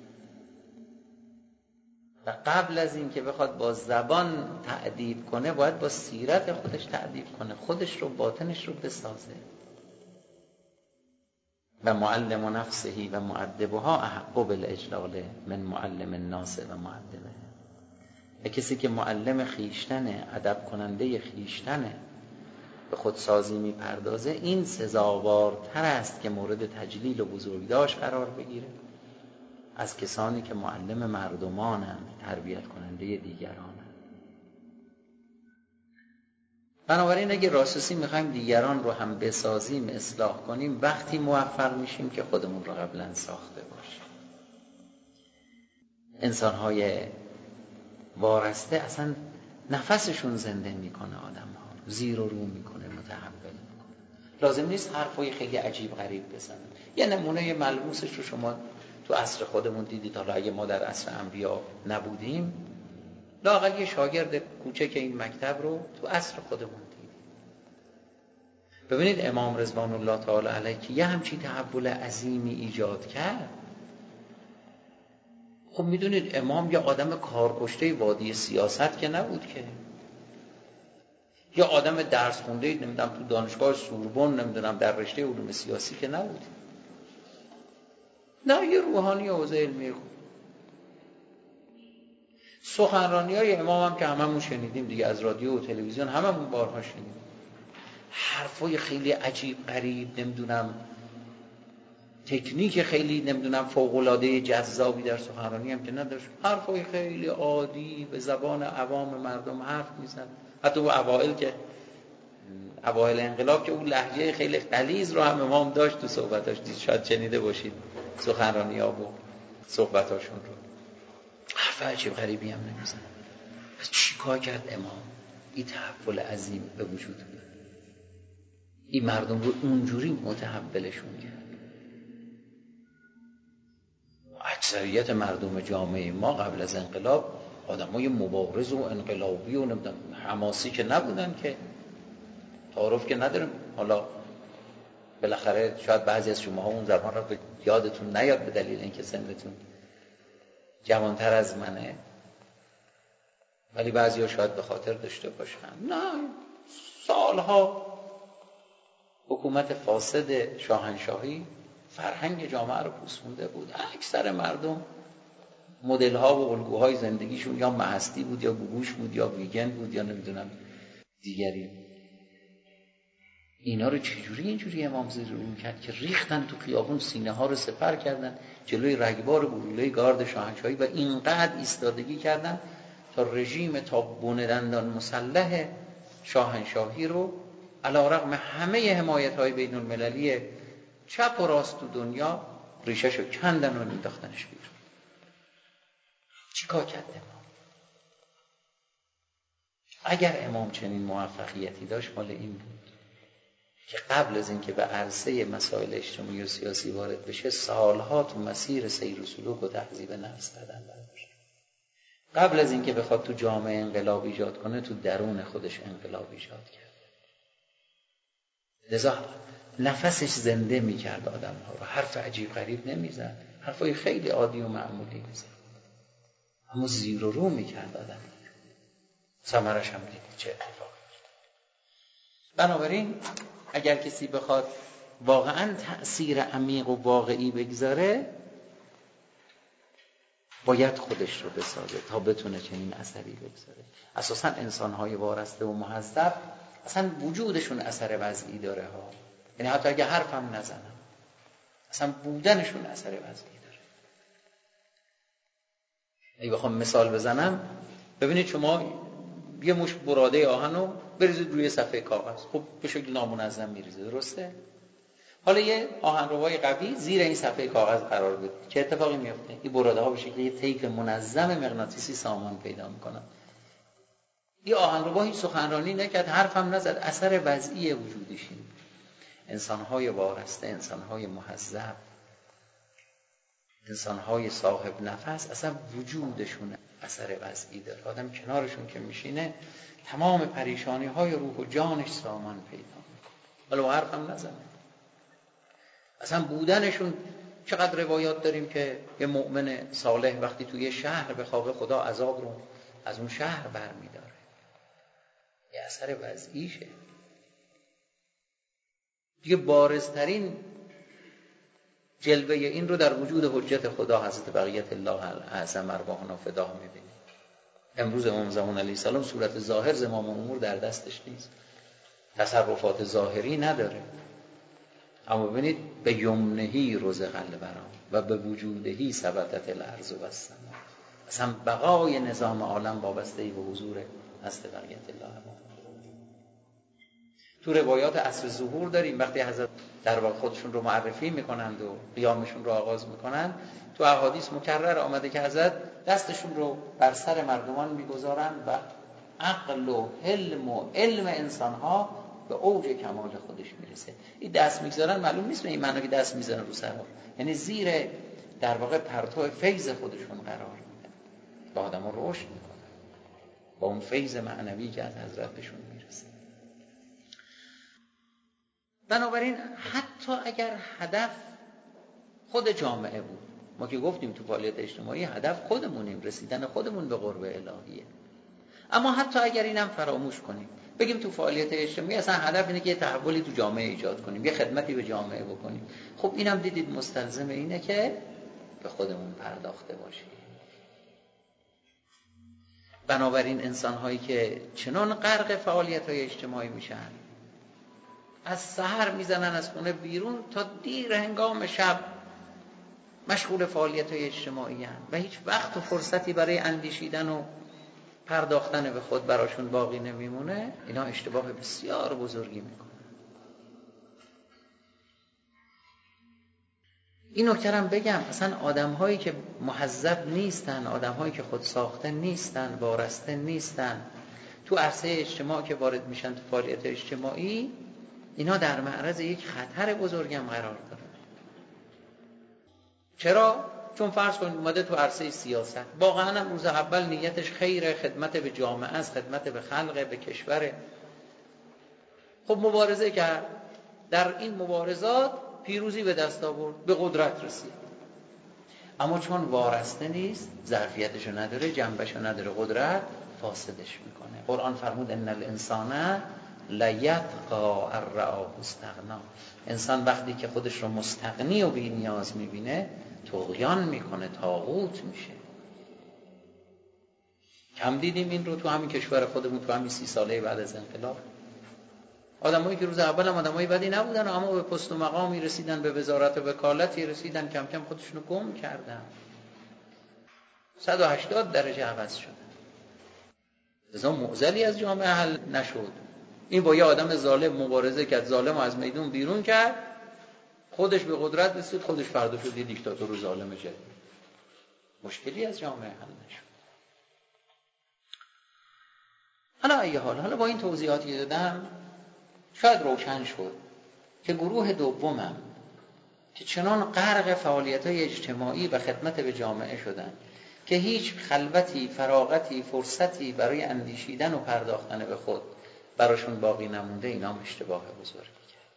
[SPEAKER 1] و قبل از این که بخواد با زبان تأدیب کنه باید با سیرت خودش تأدیب کنه، خودش رو، باطنش رو بسازه. و معلم نفسه و مؤدبها احق بالاجلال من معلم الناس و مؤدبه. و کسی که معلم خیشتنه، ادب کننده خیشتنه، به خودسازی میپردازه، این سزاوارتر است که مورد تجلیل و بزرگداشت قرار بگیره از کسانی که معلم مردمانند، تربیت کننده دیگرانند. بنابراین اگه راستی میخوایم دیگران رو هم بسازیم، اصلاح کنیم، وقتی موفق میشیم که خودمون رو قبلا ساخته باشیم. انسان‌های وارسته اصلا نفسشون زنده میکنه آدم ها، زیر و رو میکنه، متحول میکنه. لازم نیست حرفای خیلی عجیب غریب بزنن. یه نمونه ملموسش رو شما تو عصر خودمون دیدید. حالا اگه ما در عصر انبیا نبودیم، لااقل یه شاگرد کوچک این مکتب رو تو عصر خودمون دیدیم. ببینید امام رضوان الله تعالی علیه که یه همچین تحول عظیمی ایجاد کرد. خب میدونید امام یه آدم کارکشته وادی سیاست که نبود که، یا آدم درس خونده نمیدونم تو دانشگاه سوربن نمیدونم در رشته علوم سیاسی که نبود. نه، یه روحانی حوزه علمی خود. سخنرانی های امام هم که هممون شنیدیم دیگه، از رادیو و تلویزیون هممون بارها شنیدیم. حرفای خیلی عجیب غریب، نمیدونم تکنیک خیلی نمیدونم فوق‌العاده جذابی در سخنرانی هم که نداشت. حرفای خیلی عادی به زبان عوام مردم حرف میزد. حتی او اوائل که اوائل انقلاب که اون لهجه خیلی غلیظ رو هم امام داشت تو صحبتاش، دید شاید شنیده باشید سخنرانی‌ها و صحبتاشون رو. حرف عجیب غریبی هم نمیزد. پس چی کار کرد امام؟ این تحول عظیم به وجود بود. این مردم رو اونجوری متحولشون کرد. اکثریت مردم جامعه ما قبل از انقلاب آدمای مبارز و انقلابی و نمیدونم حماسی که نبودن که، تعارف که نداریم. حالا بالاخره شاید بعضی از شما اون زمان را به یادتون نیاد به دلیل اینکه سنتون جوانتر از منه، ولی بعضی‌ها شاید به خاطر داشته باشن. نه، سالها حکومت فاسد شاهنشاهی فرهنگ جامعه رو پوسونده بود. اکثر مردم مدل ها و الگوهای زندگیشون یا محستی بود یا گوگوش بود یا ویگن بود یا نمیدونم دیگری. اینا رو چجوری اینجوری امام زیر رو کرد که ریختن تو خیابون، سینه ها رو سپر کردن جلوی رگبار گلوله گارد شاهنشاهی و اینقدر ایستادگی کردن تا رژیم تا بن دندان مسلح شاهنشاهی رو علیرغم همه حمایت های بین المللی چپ و راست تو دنیا ریشه‌شو کندن و انداختنش بیرون. چی کار کرد امام؟ اگر امام چنین موفقیتی داشت مال این بود که قبل از اینکه به عرصه مسائل اجتماعی و سیاسی وارد بشه سالها تو مسیر سیر و سلوک و تهذیب نفس قدم برداشت. قبل از اینکه بخواد تو جامعه انقلاب ایجاد کنه تو درون خودش انقلاب ایجاد کرد. لذا نفسش زنده میکرد آدم ها رو. حرف عجیب غریب نمیزد، حرفای خیلی عادی و معمولی میزد، اما زیر و رو میکرد آدم. ثمرش هم دیدید چه اتفاقی افتاد. بنابراین اگر کسی بخواد واقعا تأثیر عمیق و واقعی بگذاره باید خودش رو بسازه تا بتونه چنین اثری بگذاره. اساسا انسان‌های وارسته و مهذب اصلا وجودشون اثر وضعی داره ها. یعنی حتی اگه حرف هم نزنن اصلا بودنشون اثر وضعی داره. اگه بخوام مثال بزنم، ببینید شما یه مش براده آهن رو بریزید روی صفحه کاغذ، خب به شکل نامنظم میریزه، درسته؟ حالا یه آهنربای قوی زیر این صفحه کاغذ قرار بده، چه اتفاقی میفته؟ این براده ها به شکل یه طیف منظم مغناطیسی سامان پیدا میکنن. یه آهنربا هیچ سخنرانی نکرد، حرف هم نزد، اثر وضعی وجودش این. انسان‌های وارسته، انسان‌های مهذب، انسان‌های صاحب نفس اصلا وجودشون اثر وضعی داره. آدم کنارشون که میشینه تمام پریشانی‌های روح و جانش سامان پیدا میکنه، ولی حرف هم نزنه. اصلا بودنشون چقدر روایات داریم که یه مؤمن صالح وقتی توی شهر بخوابه خدا عذاب رو از اون شهر برمی‌داره. یه اثر وضعیشه. دیگه بارزترین جلوه این رو در وجود حجت خدا حضرت بقیت الله اعظم ارواحنا فداه می‌بینیم. امروز امام زمان علیه السلام صورت ظاهر زمام امور در دستش نیست، تصرفات ظاهری نداره، اما ببینید به یمنهی رزق الورا و به وجودهی ثبتت الارض و السما. اصلا بقای نظام عالم وابسته به حضور حضرت بقیت الله. تو روایات عصر ظهور داریم وقتی حضرت در واقع خودشون رو معرفی میکنند و قیامشون رو آغاز میکنند، تو احادیث مکرر آمده که حضرت دستشون رو بر سر مردمان میگذارند و عقل و حلم و علم انسانها به اوج کمال خودش میرسه. این دست میگذارن معلوم نیست به این معنی که دست میزنن رو سرها، یعنی زیر در واقع پرتو فیض خودشون قرار میدن، با آدم‌ها رشد میکنن با اون فیض معنوی که از حضرت بهشون میرسه. بنابراین حتی اگر هدف خود جامعه بود، ما که گفتیم تو فعالیت اجتماعی هدف خودمونیم، رسیدن خودمون به قرب الهیه، اما حتی اگر اینم فراموش کنیم، بگیم تو فعالیت اجتماعی اصلا هدف اینه که یه تحولی تو جامعه ایجاد کنیم، یه خدمتی به جامعه بکنیم، خب اینم دیدید مستلزم اینه که به خودمون پرداخته باشیم. بنابراین انسان هایی که چنان غرق فعالیت های اجتماعی میشن، از سحر میزنن از خونه بیرون تا دیر هنگام شب مشغول فعالیت های اجتماعی هن و هیچ وقت و فرصتی برای اندیشیدن و پرداختن به خود براشون باقی نمیمونه، اینا اشتباه بسیار بزرگی میکنن. این نکته هم بگم، اصلا آدم هایی که محذب نیستن، آدم هایی که خود ساخته نیستن، وارسته نیستن، تو عرصه اجتماع که وارد میشن تو فعالیت اجتماعی، اینا در معرض یک خطر بزرگم قرار دارن. چرا؟ چون فرض کنید اومده تو عرصه سیاست، واقعا هم روز اول نیتش خیر، خدمت به جامعه است، خدمت به خلق، به کشور. خب مبارزه کرد، در این مبارزات پیروزی به دست آورد، به قدرت رسید، اما چون وارسته نیست، ظرفیتشو نداره، جنبشو نداره، قدرت فاسدش میکنه. قرآن فرمود ان الانسان لیطغی ان رآه استغنا. انسان وقتی که خودش رو مستغنی و بی نیاز میبینه طغیان میکنه، طاغوت میشه. کم دیدیم این رو تو همین کشور خودمون، تو همین سی ساله بعد از انقلاب. آدمایی که روز اول هم آدمای بدی نبودن، اما به پست و مقامی رسیدن، به وزارت و وکالتی رسیدن، کم کم خودشونو گم کردن، صد و هشتاد درجه عوض شدن. لذا معضلی از جامعه حل نشد. این با یه آدم ظالم مبارزه کرد، ظالم از میدون بیرون کرد، خودش به قدرت رسید، خودش فردا شد یه دیکتاتور و ظالم جدید. مشکلی از جامعه حل نشد. حالا ای حال، حالا با این توضیحاتی که دادم شاید روشن شد که گروه دومم که چنان غرق فعالیت‌های اجتماعی و خدمت به جامعه شدن که هیچ خلوتی، فراغتی، فرصتی برای اندیشیدن و پرداختن به خود براشون باقی نمونده، اینا اشتباه بزرگی کرد.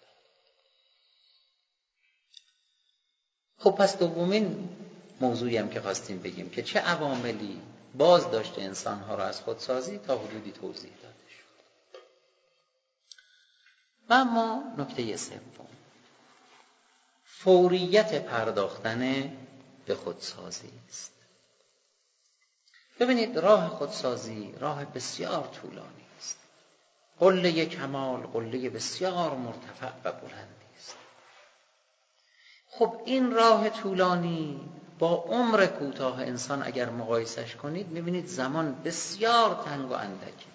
[SPEAKER 1] خب پس دومین موضوعی هم که خواستیم بگیم که چه عواملی باز داشته انسان‌ها را از خودسازی تا حدودی توضیح داده شد. و اما نکته سوم، فوریت پرداختن به خودسازی است. ببینید راه خودسازی راه بسیار طولانی است. قله کمال قله بسیار مرتفع و بلندی است. خب این راه طولانی با عمر کوتاه انسان اگر مقایسش کنید، می‌بینید زمان بسیار تنگ و اندکه.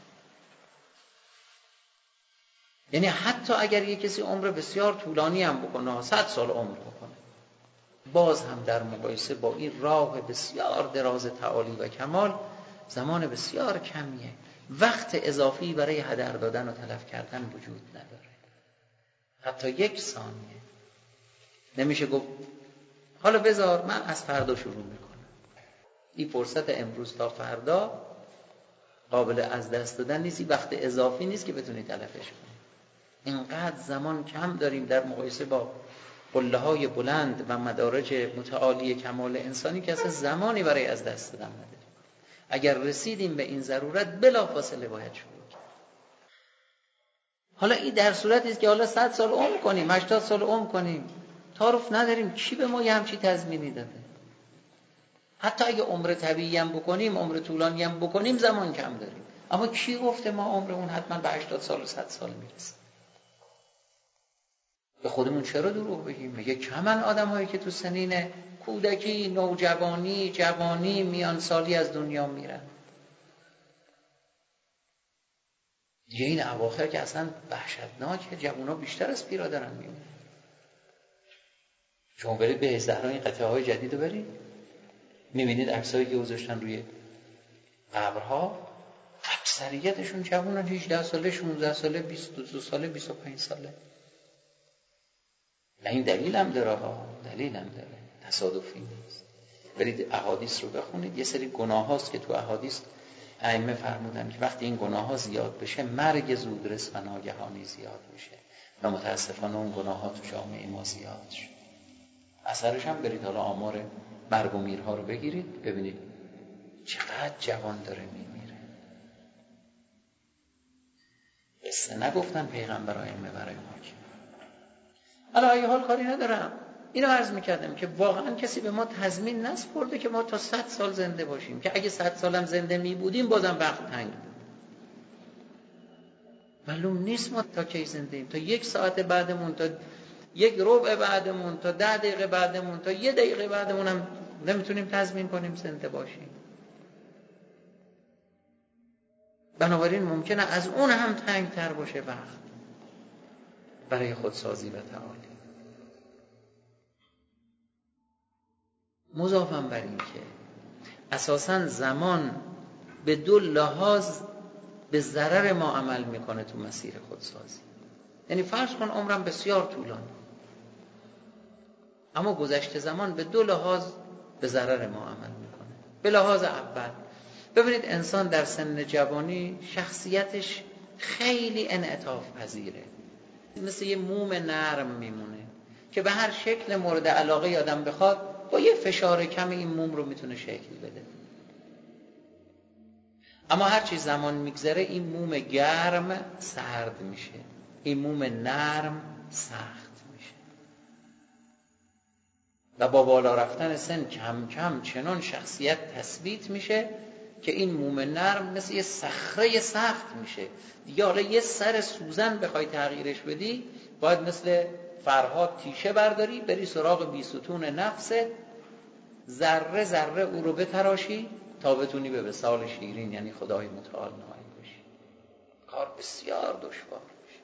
[SPEAKER 1] یعنی حتی اگر یک کسی عمر بسیار طولانی هم بکنه، صد سال عمر بکنه، باز هم در مقایسه با این راه بسیار دراز تعالی و کمال زمان بسیار کمیه. وقت اضافی برای هدر دادن و تلف کردن وجود نداره. حتی یک ثانیه نمیشه گفت حالا بذار من از فردا شروع میکنم. این فرصت امروز تا فردا قابل از دست دادن نیست، وقت اضافی نیست که بتونی تلفش کنی. اینقدر زمان کم داریم در مقایسه با قله های بلند و مدارج متعالی کمال انسانی که اصلا زمانی برای از دست دادن نداریم. اگر رسیدیم به این ضرورت بلافاصله باید شروع کنیم. حالا این در صورتی است که حالا صد سال عمر کنیم، هشتاد سال عمر کنیم، تعارف نداریم کی به ما یه همچی تضمینی داده. حتی اگه عمر طبیعی هم بکنیم، عمر طولانی هم بکنیم، زمان کم داریم. اما کی گفته ما عمرمون حتما به هشتاد سال و صد سال میرسه؟ به خودمون چرا دروغ بگیم؟ میگه کمن آدمایی که تو سنین کودکی، نوجوانی، جوانی، میان سالی از دنیا میرن. دیگه این اواخر که اصلا وحشتناکه، جوونا بیشتر از پیرا دارن میمونن. شما برید به زهرا این قطعه های جدید رو برید، میبینید عکسایی که گذاشتن روی قبرها، اکثریتشون جوونن، هجده ساله، شانزده ساله، بیست و دو ساله، بیست و پنج ساله. نه این دلیل هم داره ها، دلیل هم داره، تصادفی نیست. برید احادیث رو بخونید، یه سری گناه هاست که تو احادیث ائمه فرمودن که وقتی این گناه ها زیاد بشه مرگ زودرس و ناگهانی زیاد میشه و متاسفانه اون گناه ها تو جامعه ما زیاد شد. اثرش هم برید حالا آمار مرگ و میرها رو بگیرید ببینید چقدر جوان داره میمیره. قصه نگفتن پیغمبر ائمه برای ما که. حالا ای حال کاری ندارم، اینو عرض میکردم که واقعا کسی به ما تضمین نسپرده که ما تا صد سال زنده باشیم، که اگه صد سالم زنده میبودیم بازم وقت تنگ بود. معلوم نیست ما تا کی زنده ایم، تا یک ساعت بعدمون، تا یک ربع بعدمون، تا ده دقیقه بعدمون، تا یه دقیقه بعدمون هم نمیتونیم تضمین کنیم زنده باشیم. بنابراین ممکنه از اون هم تنگ تر باشه وقت برای خودسازی و تعالی. مضافم بر این که اساساً زمان به دو لحاظ به ضرر ما عمل میکنه تو مسیر خودسازی. یعنی فرض کن عمرم بسیار طولانی، اما گذشت زمان به دو لحاظ به ضرر ما عمل میکنه. به لحاظ اول، ببینید انسان در سن جوانی شخصیتش خیلی انعطاف پذیره، مثل یه موم نرم میمونه که به هر شکل مورد علاقه آدم بخواد با یه فشار کم این موم رو میتونه شکل بده. اما هرچی زمان میگذره این موم گرم سرد میشه، این موم نرم سخت میشه و با بالا رفتن سن کم کم چنان شخصیت تثبیت میشه که این موم نرم مثل یه صخره سخت میشه. دیگه حالا یه سر سوزن بخوای تغییرش بدی باید مثل فرهاد تیشه برداری، بری سراغ بیستون نفست، ذره ذره او رو بتراشی تا بتونی به وصال شیرین یعنی خدای متعال نائل بشی. کار بسیار دشوار میشه،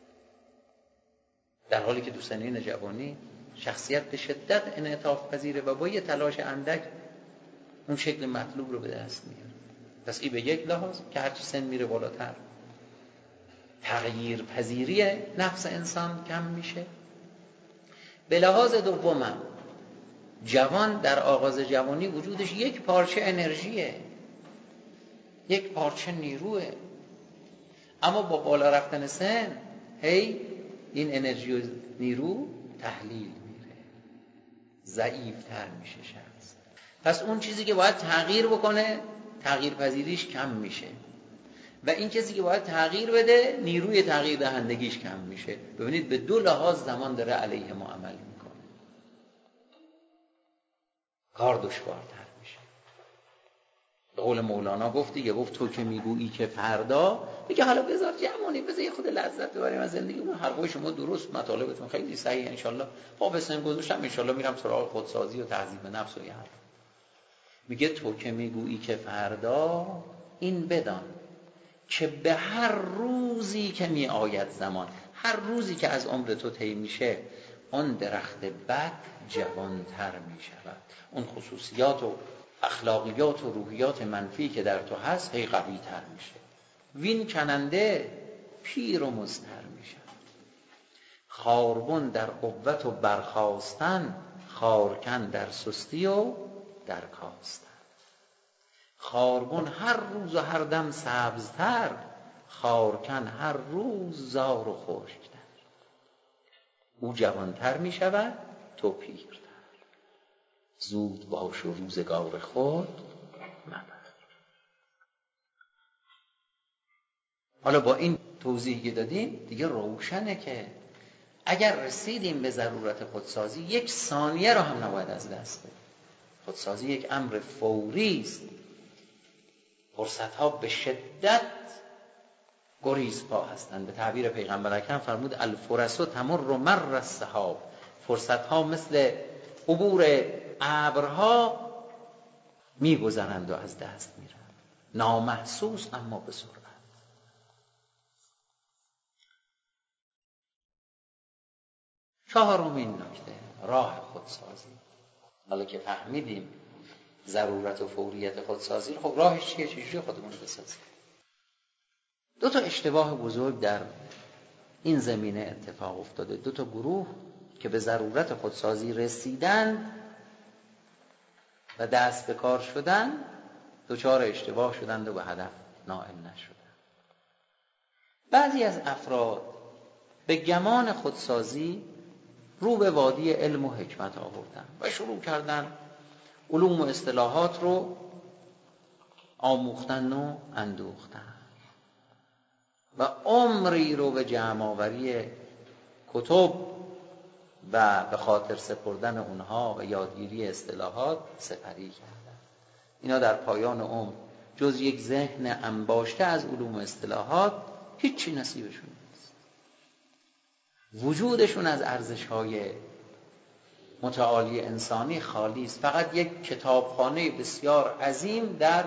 [SPEAKER 1] در حالی که تو سنین جوانی شخصیت به شدت انعطاف پذیره و با یه تلاش اندک اون شکل مطلوب رو به دست میاره. پس این به یک لحاظ که هرچی سن میره بالاتر تغییر پذیری نفس انسان کم میشه. به لحاظ دومم، جوان در آغاز جوانی وجودش یک پارچه انرژیه، یک پارچه نیروه، اما با بالا رفتن سن هی این انرژی و نیرو تحلیل میره، ضعیف‌تر میشه شخص. پس اون چیزی که باید تغییر بکنه تغییر پذیریش کم میشه و این کسی که باید تغییر بده نیروی تغییر دهندگیش کم میشه. ببینید به دو لحاظ زمان داره علیه ما عمل میکنه، کار دشوارتر میشه. به قول مولانا گفت دیگه، گفت تو که میگویی که فردا، میگه حالا بذار جمعونی، بذار یه خود لذت ببریم از زندگی. اون حرفای شما درست، مطالبتون خیلی صحیح، انشالله پا به سن گذاشتم، انشالله میرم سراغ خودسازی و تهذیب نفس و یه حرف. میگه تو که میگویی که فردا، این بدان که به هر روزی که می آید زمان، هر روزی که از عمر تو طی میشه، اون درخت بد جوانتر می شود، اون خصوصیات و اخلاقیات و روحیات منفی که در تو هست هی قوی تر میشه، وین کننده پیر و مضطر می شود. خاربن در قوت و برخاستن، خارکن در سستی و در کاستن. خاربن هر روز و هر دم سبزتر، خارکن هر روز زار و خشکتر. او جوانتر می شود تو پیرتر، زود باش و روزگار خود مبر. حالا با این توضیحی که دادیم دیگه روشنه که اگر رسیدیم به ضرورت خودسازی یک ثانیه رو هم نباید از دست بدیم. خودسازی یک امر فوری است. فرصت‌ها به شدت گریزپا هستند. به تعبیر پیغمبر اکرم فرمود الفرص تمر مر السحاب، فرصت‌ها مثل عبور ابرها می‌گذرند و از دست می‌رند، نامحسوس اما به سرعت. چهارمین نکته، راه خودسازی. حالا که فهمیدیم ضرورت و فوریت خودسازی، خب راهش چیه؟ چجوری خودمون رو بسازیم؟ دو تا اشتباه بزرگ در این زمینه اتفاق افتاده. دو تا گروه که به ضرورت خودسازی رسیدن و دست به کار شدن، دوچار اشتباه شدند و به هدف نائل نشدند. بعضی از افراد به گمان خودسازی رو به وادی علم و حکمت آوردن و شروع کردن علوم و اصطلاحات رو آموختن و اندوختن و عمری رو به جمع آوری کتب و به خاطر سپردن اونها و یادگیری اصطلاحات سپری کردن. اینا در پایان عمر جز یک ذهن انباشته از علوم و اصطلاحات هیچی نصیبشون نیست. وجودشون از ارزش‌های متعالی انسانی خالی است. فقط یک کتابخانه بسیار عظیم در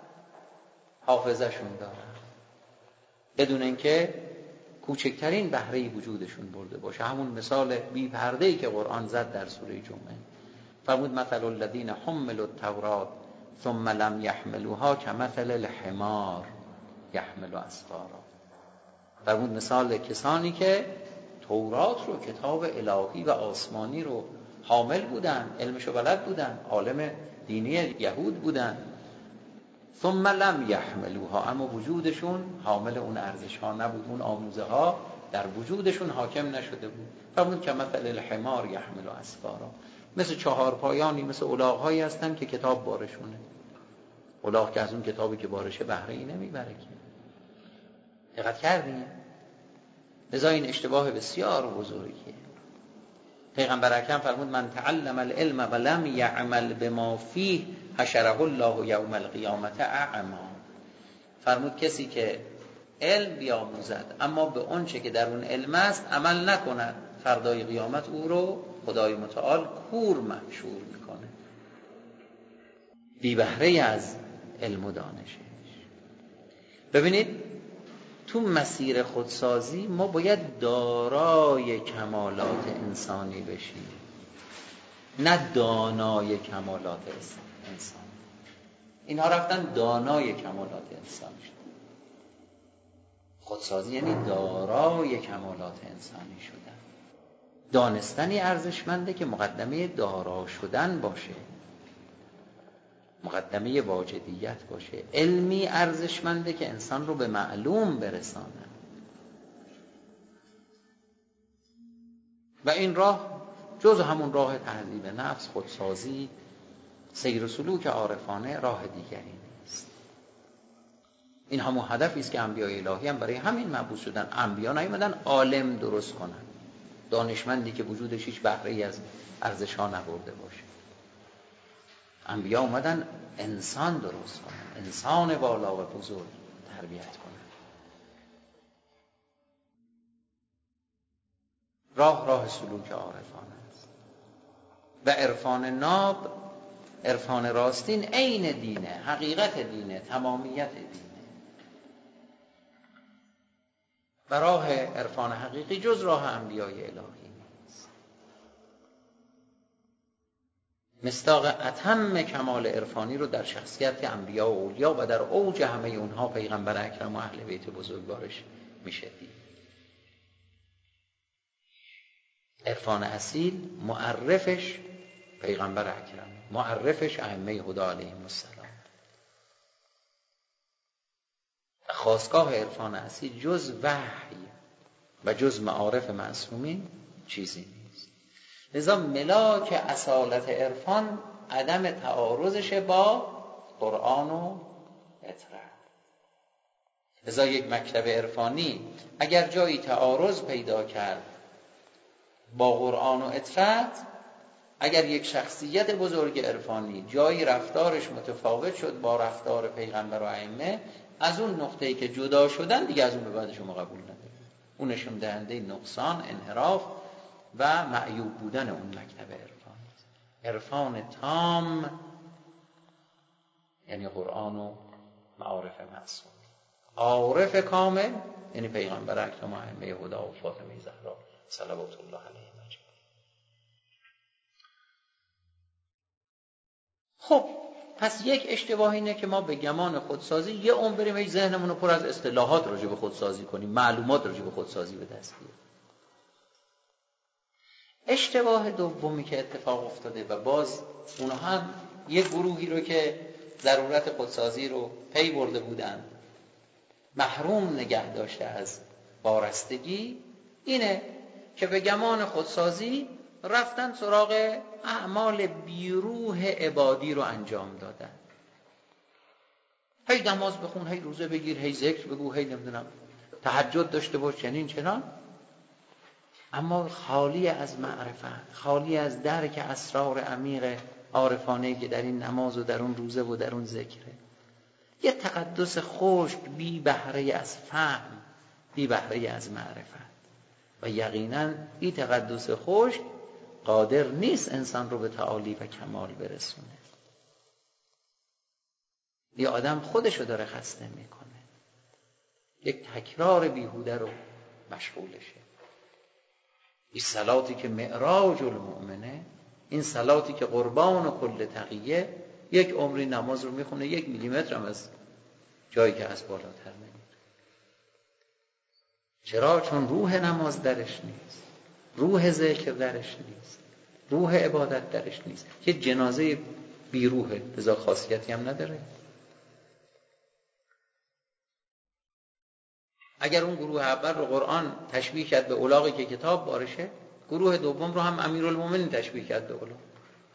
[SPEAKER 1] حافظه‌شون دارن بدون اینکه کوچکترین بهره‌ای وجودشون برده باشه. همون مثال بی پرده‌ای که قرآن زد در سوره جمعه، فرمود مثل الذین حملوا التوراة ثم لم يحملوها كمثل الحمار يحمل اسفارا. فرمود مثال کسانی که تورات رو، کتاب الهی و آسمانی رو حامل بودن، علمشو بلد بودن، عالم دینی یهود بودن، ثم لم یحملوها، اما وجودشون حامل اون ارزش ها نبود، اون آموزه ها در وجودشون حاکم نشده بود. فرمود که مثل الحمار یحمل اسفارا، مثل چهار پایانی، مثل الاغ‌هایی هستن که کتاب بارشونه. الاغ که از اون کتابی که بارشه بهره ای نمیبره که. دقت کردین؟ لذا این اشتباه بسیار بزرگیه. پیغمبر اکرم فرمود من تعلم العلم و لم یعمل بما فیه حشره الله یوم القیامت اعما. فرمود کسی که علم بیاموزد اما به اون چه که در اون علم است عمل نکند، فردای قیامت او رو خدای متعال کور محشور میکنه، بی بهره از علم و دانشش. ببینید تو مسیر خودسازی ما باید دارای کمالات انسانی بشیم، نه دانای کمالات انسان. اینها رفتن دانای کمالات انسانی شد. خودسازی یعنی دارای کمالات انسانی شدن. دانستنی ارزشمنده که مقدمه دارا شدن باشه، مقدمه واجدیت باشه. علمی ارزشمنده که انسان رو به معلوم برسانه و این راه جز همون راه تهذیب نفس، خودسازی، سیر و سلوک عارفانه، راه دیگری نیست. این همون هدفی است که انبیاء الهی هم برای همین مبعوث شدن. انبیا نیومدن عالم درست کنن، دانشمندی که وجودش هیچ بهره‌ای از ارزش‌ها نبرده باشه. انبیا اومدن انسان درست کنن، انسان بالا و بزرگ تربیت کنن. راه راه سلوک عارفانه است و عرفان ناب، عرفان راستین عین دینه، حقیقت دینه، تمامیت دینه. و راه عرفان حقیقی جز راه انبیاء الهی نیست. مصداق اتم کمال عرفانی رو در شخصیت انبیاء و اولیا و در اوج همه اونها پیغمبر اکرم و اهل بیت بزرگوارش میشه دید. عرفان اصیل معرفش پیغمبر اکرم، معرفش ائمه هدی علیهم السلام. خاستگاه عرفان اصیل جز وحی و جز معارف معصومین چیزی نیست. لذا ملاک اصالت عرفان عدم تعارضش با قرآن و اطراع. لذا یک مکتب عرفانی اگر جایی تعارض پیدا کرد با قرآن و عطرت اگر یک شخصیت بزرگ عرفانی جایی رفتارش متفاوت شد با رفتار پیغمبر و ائمه، از اون نقطه‌ای که جدا شدن دیگه از اون به بعد شما قبول نداره. اون نشون دهنده نقصان، انحراف و معیوب بودن اون مکتب عرفانی. عرفان تام یعنی قرآن و معارف معصوم. عارف کامل یعنی پیغمبر اکرم و ائمه هدی و فاطمه زهرا صلوات الله علیها. خب پس یک اشتباه اینه که ما به گمان خودسازی یه عمر بریم ای ذهنمون رو پر از اصطلاحات راجع به خودسازی کنیم، معلومات راجع به خودسازی به دست بیاریم. اشتباه دومی که اتفاق افتاده و باز اونها هم یک گروهی رو که ضرورت خودسازی رو پی برده بودن محروم نگه داشته از وارستگی، اینه که به گمان خودسازی رفتن سراغ اعمال بیروح عبادی رو انجام دادن. هی نماز بخون، هی روزه بگیر، هی ذکر بگو، هی نمیدونم تهجد داشته باش، چنین چنان، اما خالی از معرفت، خالی از درک اسرار عمیق عارفانه‌ای که در این نماز و در اون روزه و در اون ذکره. یه تقدس خشک بی بهره از فهم، بی بهره از معرفت. و یقینا این تقدس خشک قادر نیست انسان رو به تعالی و کمال برسونه. یه آدم خودشو داره خسته میکنه، یک تکرار بیهوده رو مشغولشه. این صلاتی که معراج المؤمنه، این صلاتی که قربان و کل تقیه، یک عمری نماز رو میخونه، یک میلیمتر هم از جایی که از بالاتر نمیره. چرا؟ چون روح نماز درش نیست، روح ذکر درش نیست، روح عبادت درش نیست. که جنازه بیروحه، لذا خاصیتی هم نداره. اگر اون گروه اول رو قرآن تشبیه کرد به الاغی که کتاب بارشه، گروه دوم رو هم امیرالمومنین تشبیه کرد به الاغ.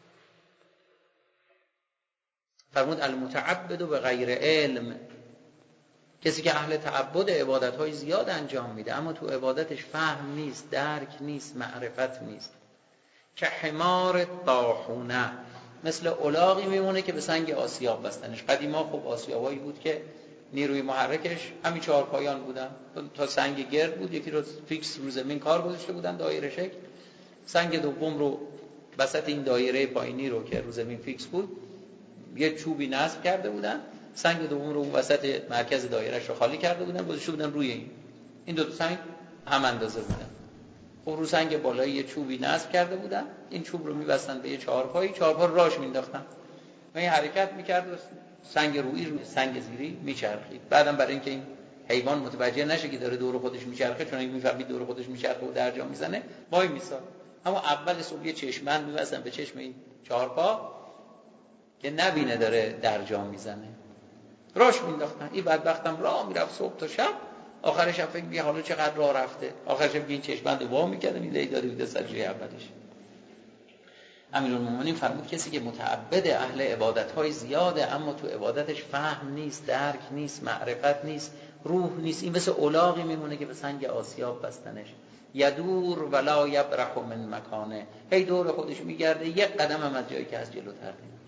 [SPEAKER 1] فرمود المتعبد به غیر علم، کسی که اهل تعبد عبادت‌های زیاد انجام میده اما تو عبادتش فهم نیست، درک نیست، معرفت نیست. که حمار طاحونه، مثل الاغی میمونه که به سنگ آسیاب بستنش. قدیما خب آسیابایی بود که نیروی محرکش همین چهار پایان بودن، تا سنگ گرد بود، یکی رو فیکس رو زمین کار گذاشته بودن دایره شکل، سنگ دوم رو وسط این دایره پایینی رو که رو زمین فیکس بود یه چوبی نصب کرده بودن، سنگ دوم رو وسط مرکز دایرهش رو خالی کرده بودن، گذاشته بودن روی این این دو تا سنگ هم اندازه بودن. خب رو سنگ بالایی یه چوبی نصب کرده بودن، این چوب رو می‌بستن به یه چهارپایی، چهارپا راش مینداختن و این حرکت می‌کرد و سنگ رویی رو سنگ زیری میچرخید. بعدم برای اینکه این حیوان متوجه نشه که داره دور خودش میچرخه، چون اگه میفهمید دور خودش میچرخه و درجا میزنه وای میساد. اما اول صبح یه چشمند می‌بستن به چشم این چهارپا که نبینه داره درجا میزنه، راش مینداختن. این بدبختم راه میرفت صبح تا شب، آخرش هم فکر می‌کنه حالا چقدر راه رفته، آخرش هم این چشمند وا می‌کردن این داده بود سجده اولش. امیرالمومنین فرمود کسی که متعبد اهل عبادت‌های زیاده اما تو عبادتش فهم نیست، درک نیست، معرفت نیست، روح نیست، این مثل الاغی میمونه که به سنگ آسیاب بستنش. یدور ولا یبرح من مکانه، هی دور خودش میگرده، یک قدم هم از جایی که از جلوتر نمیره.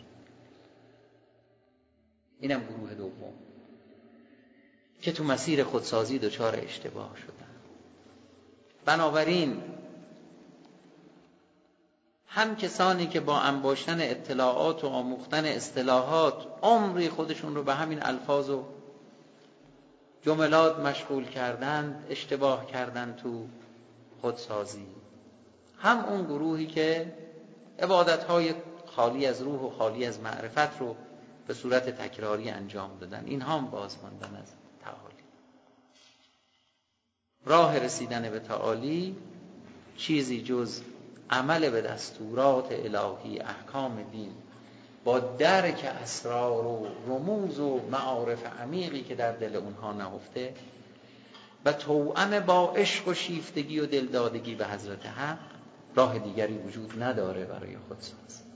[SPEAKER 1] اینم گروه دوم که تو مسیر خودسازی دچار اشتباه شدن. بنابراین هم کسانی که با انباشتن اطلاعات و آموختن اصطلاحات عمری خودشون رو به همین الفاظ و جملات مشغول کردند، اشتباه کردند تو خودسازی. هم اون گروهی که عبادت‌های خالی از روح و خالی از معرفت رو به صورت تکراری انجام دادن، اینها هم باز ماندن از تعالی. راه رسیدن به تعالی چیزی جز عمل به دستورات الهی، احکام دین با درک اسرار و رموز و معارف عمیقی که در دل اونها نهفته و توأم با عشق و شیفتگی و دلدادگی به حضرت حق، راه دیگری وجود نداره برای خودسازی.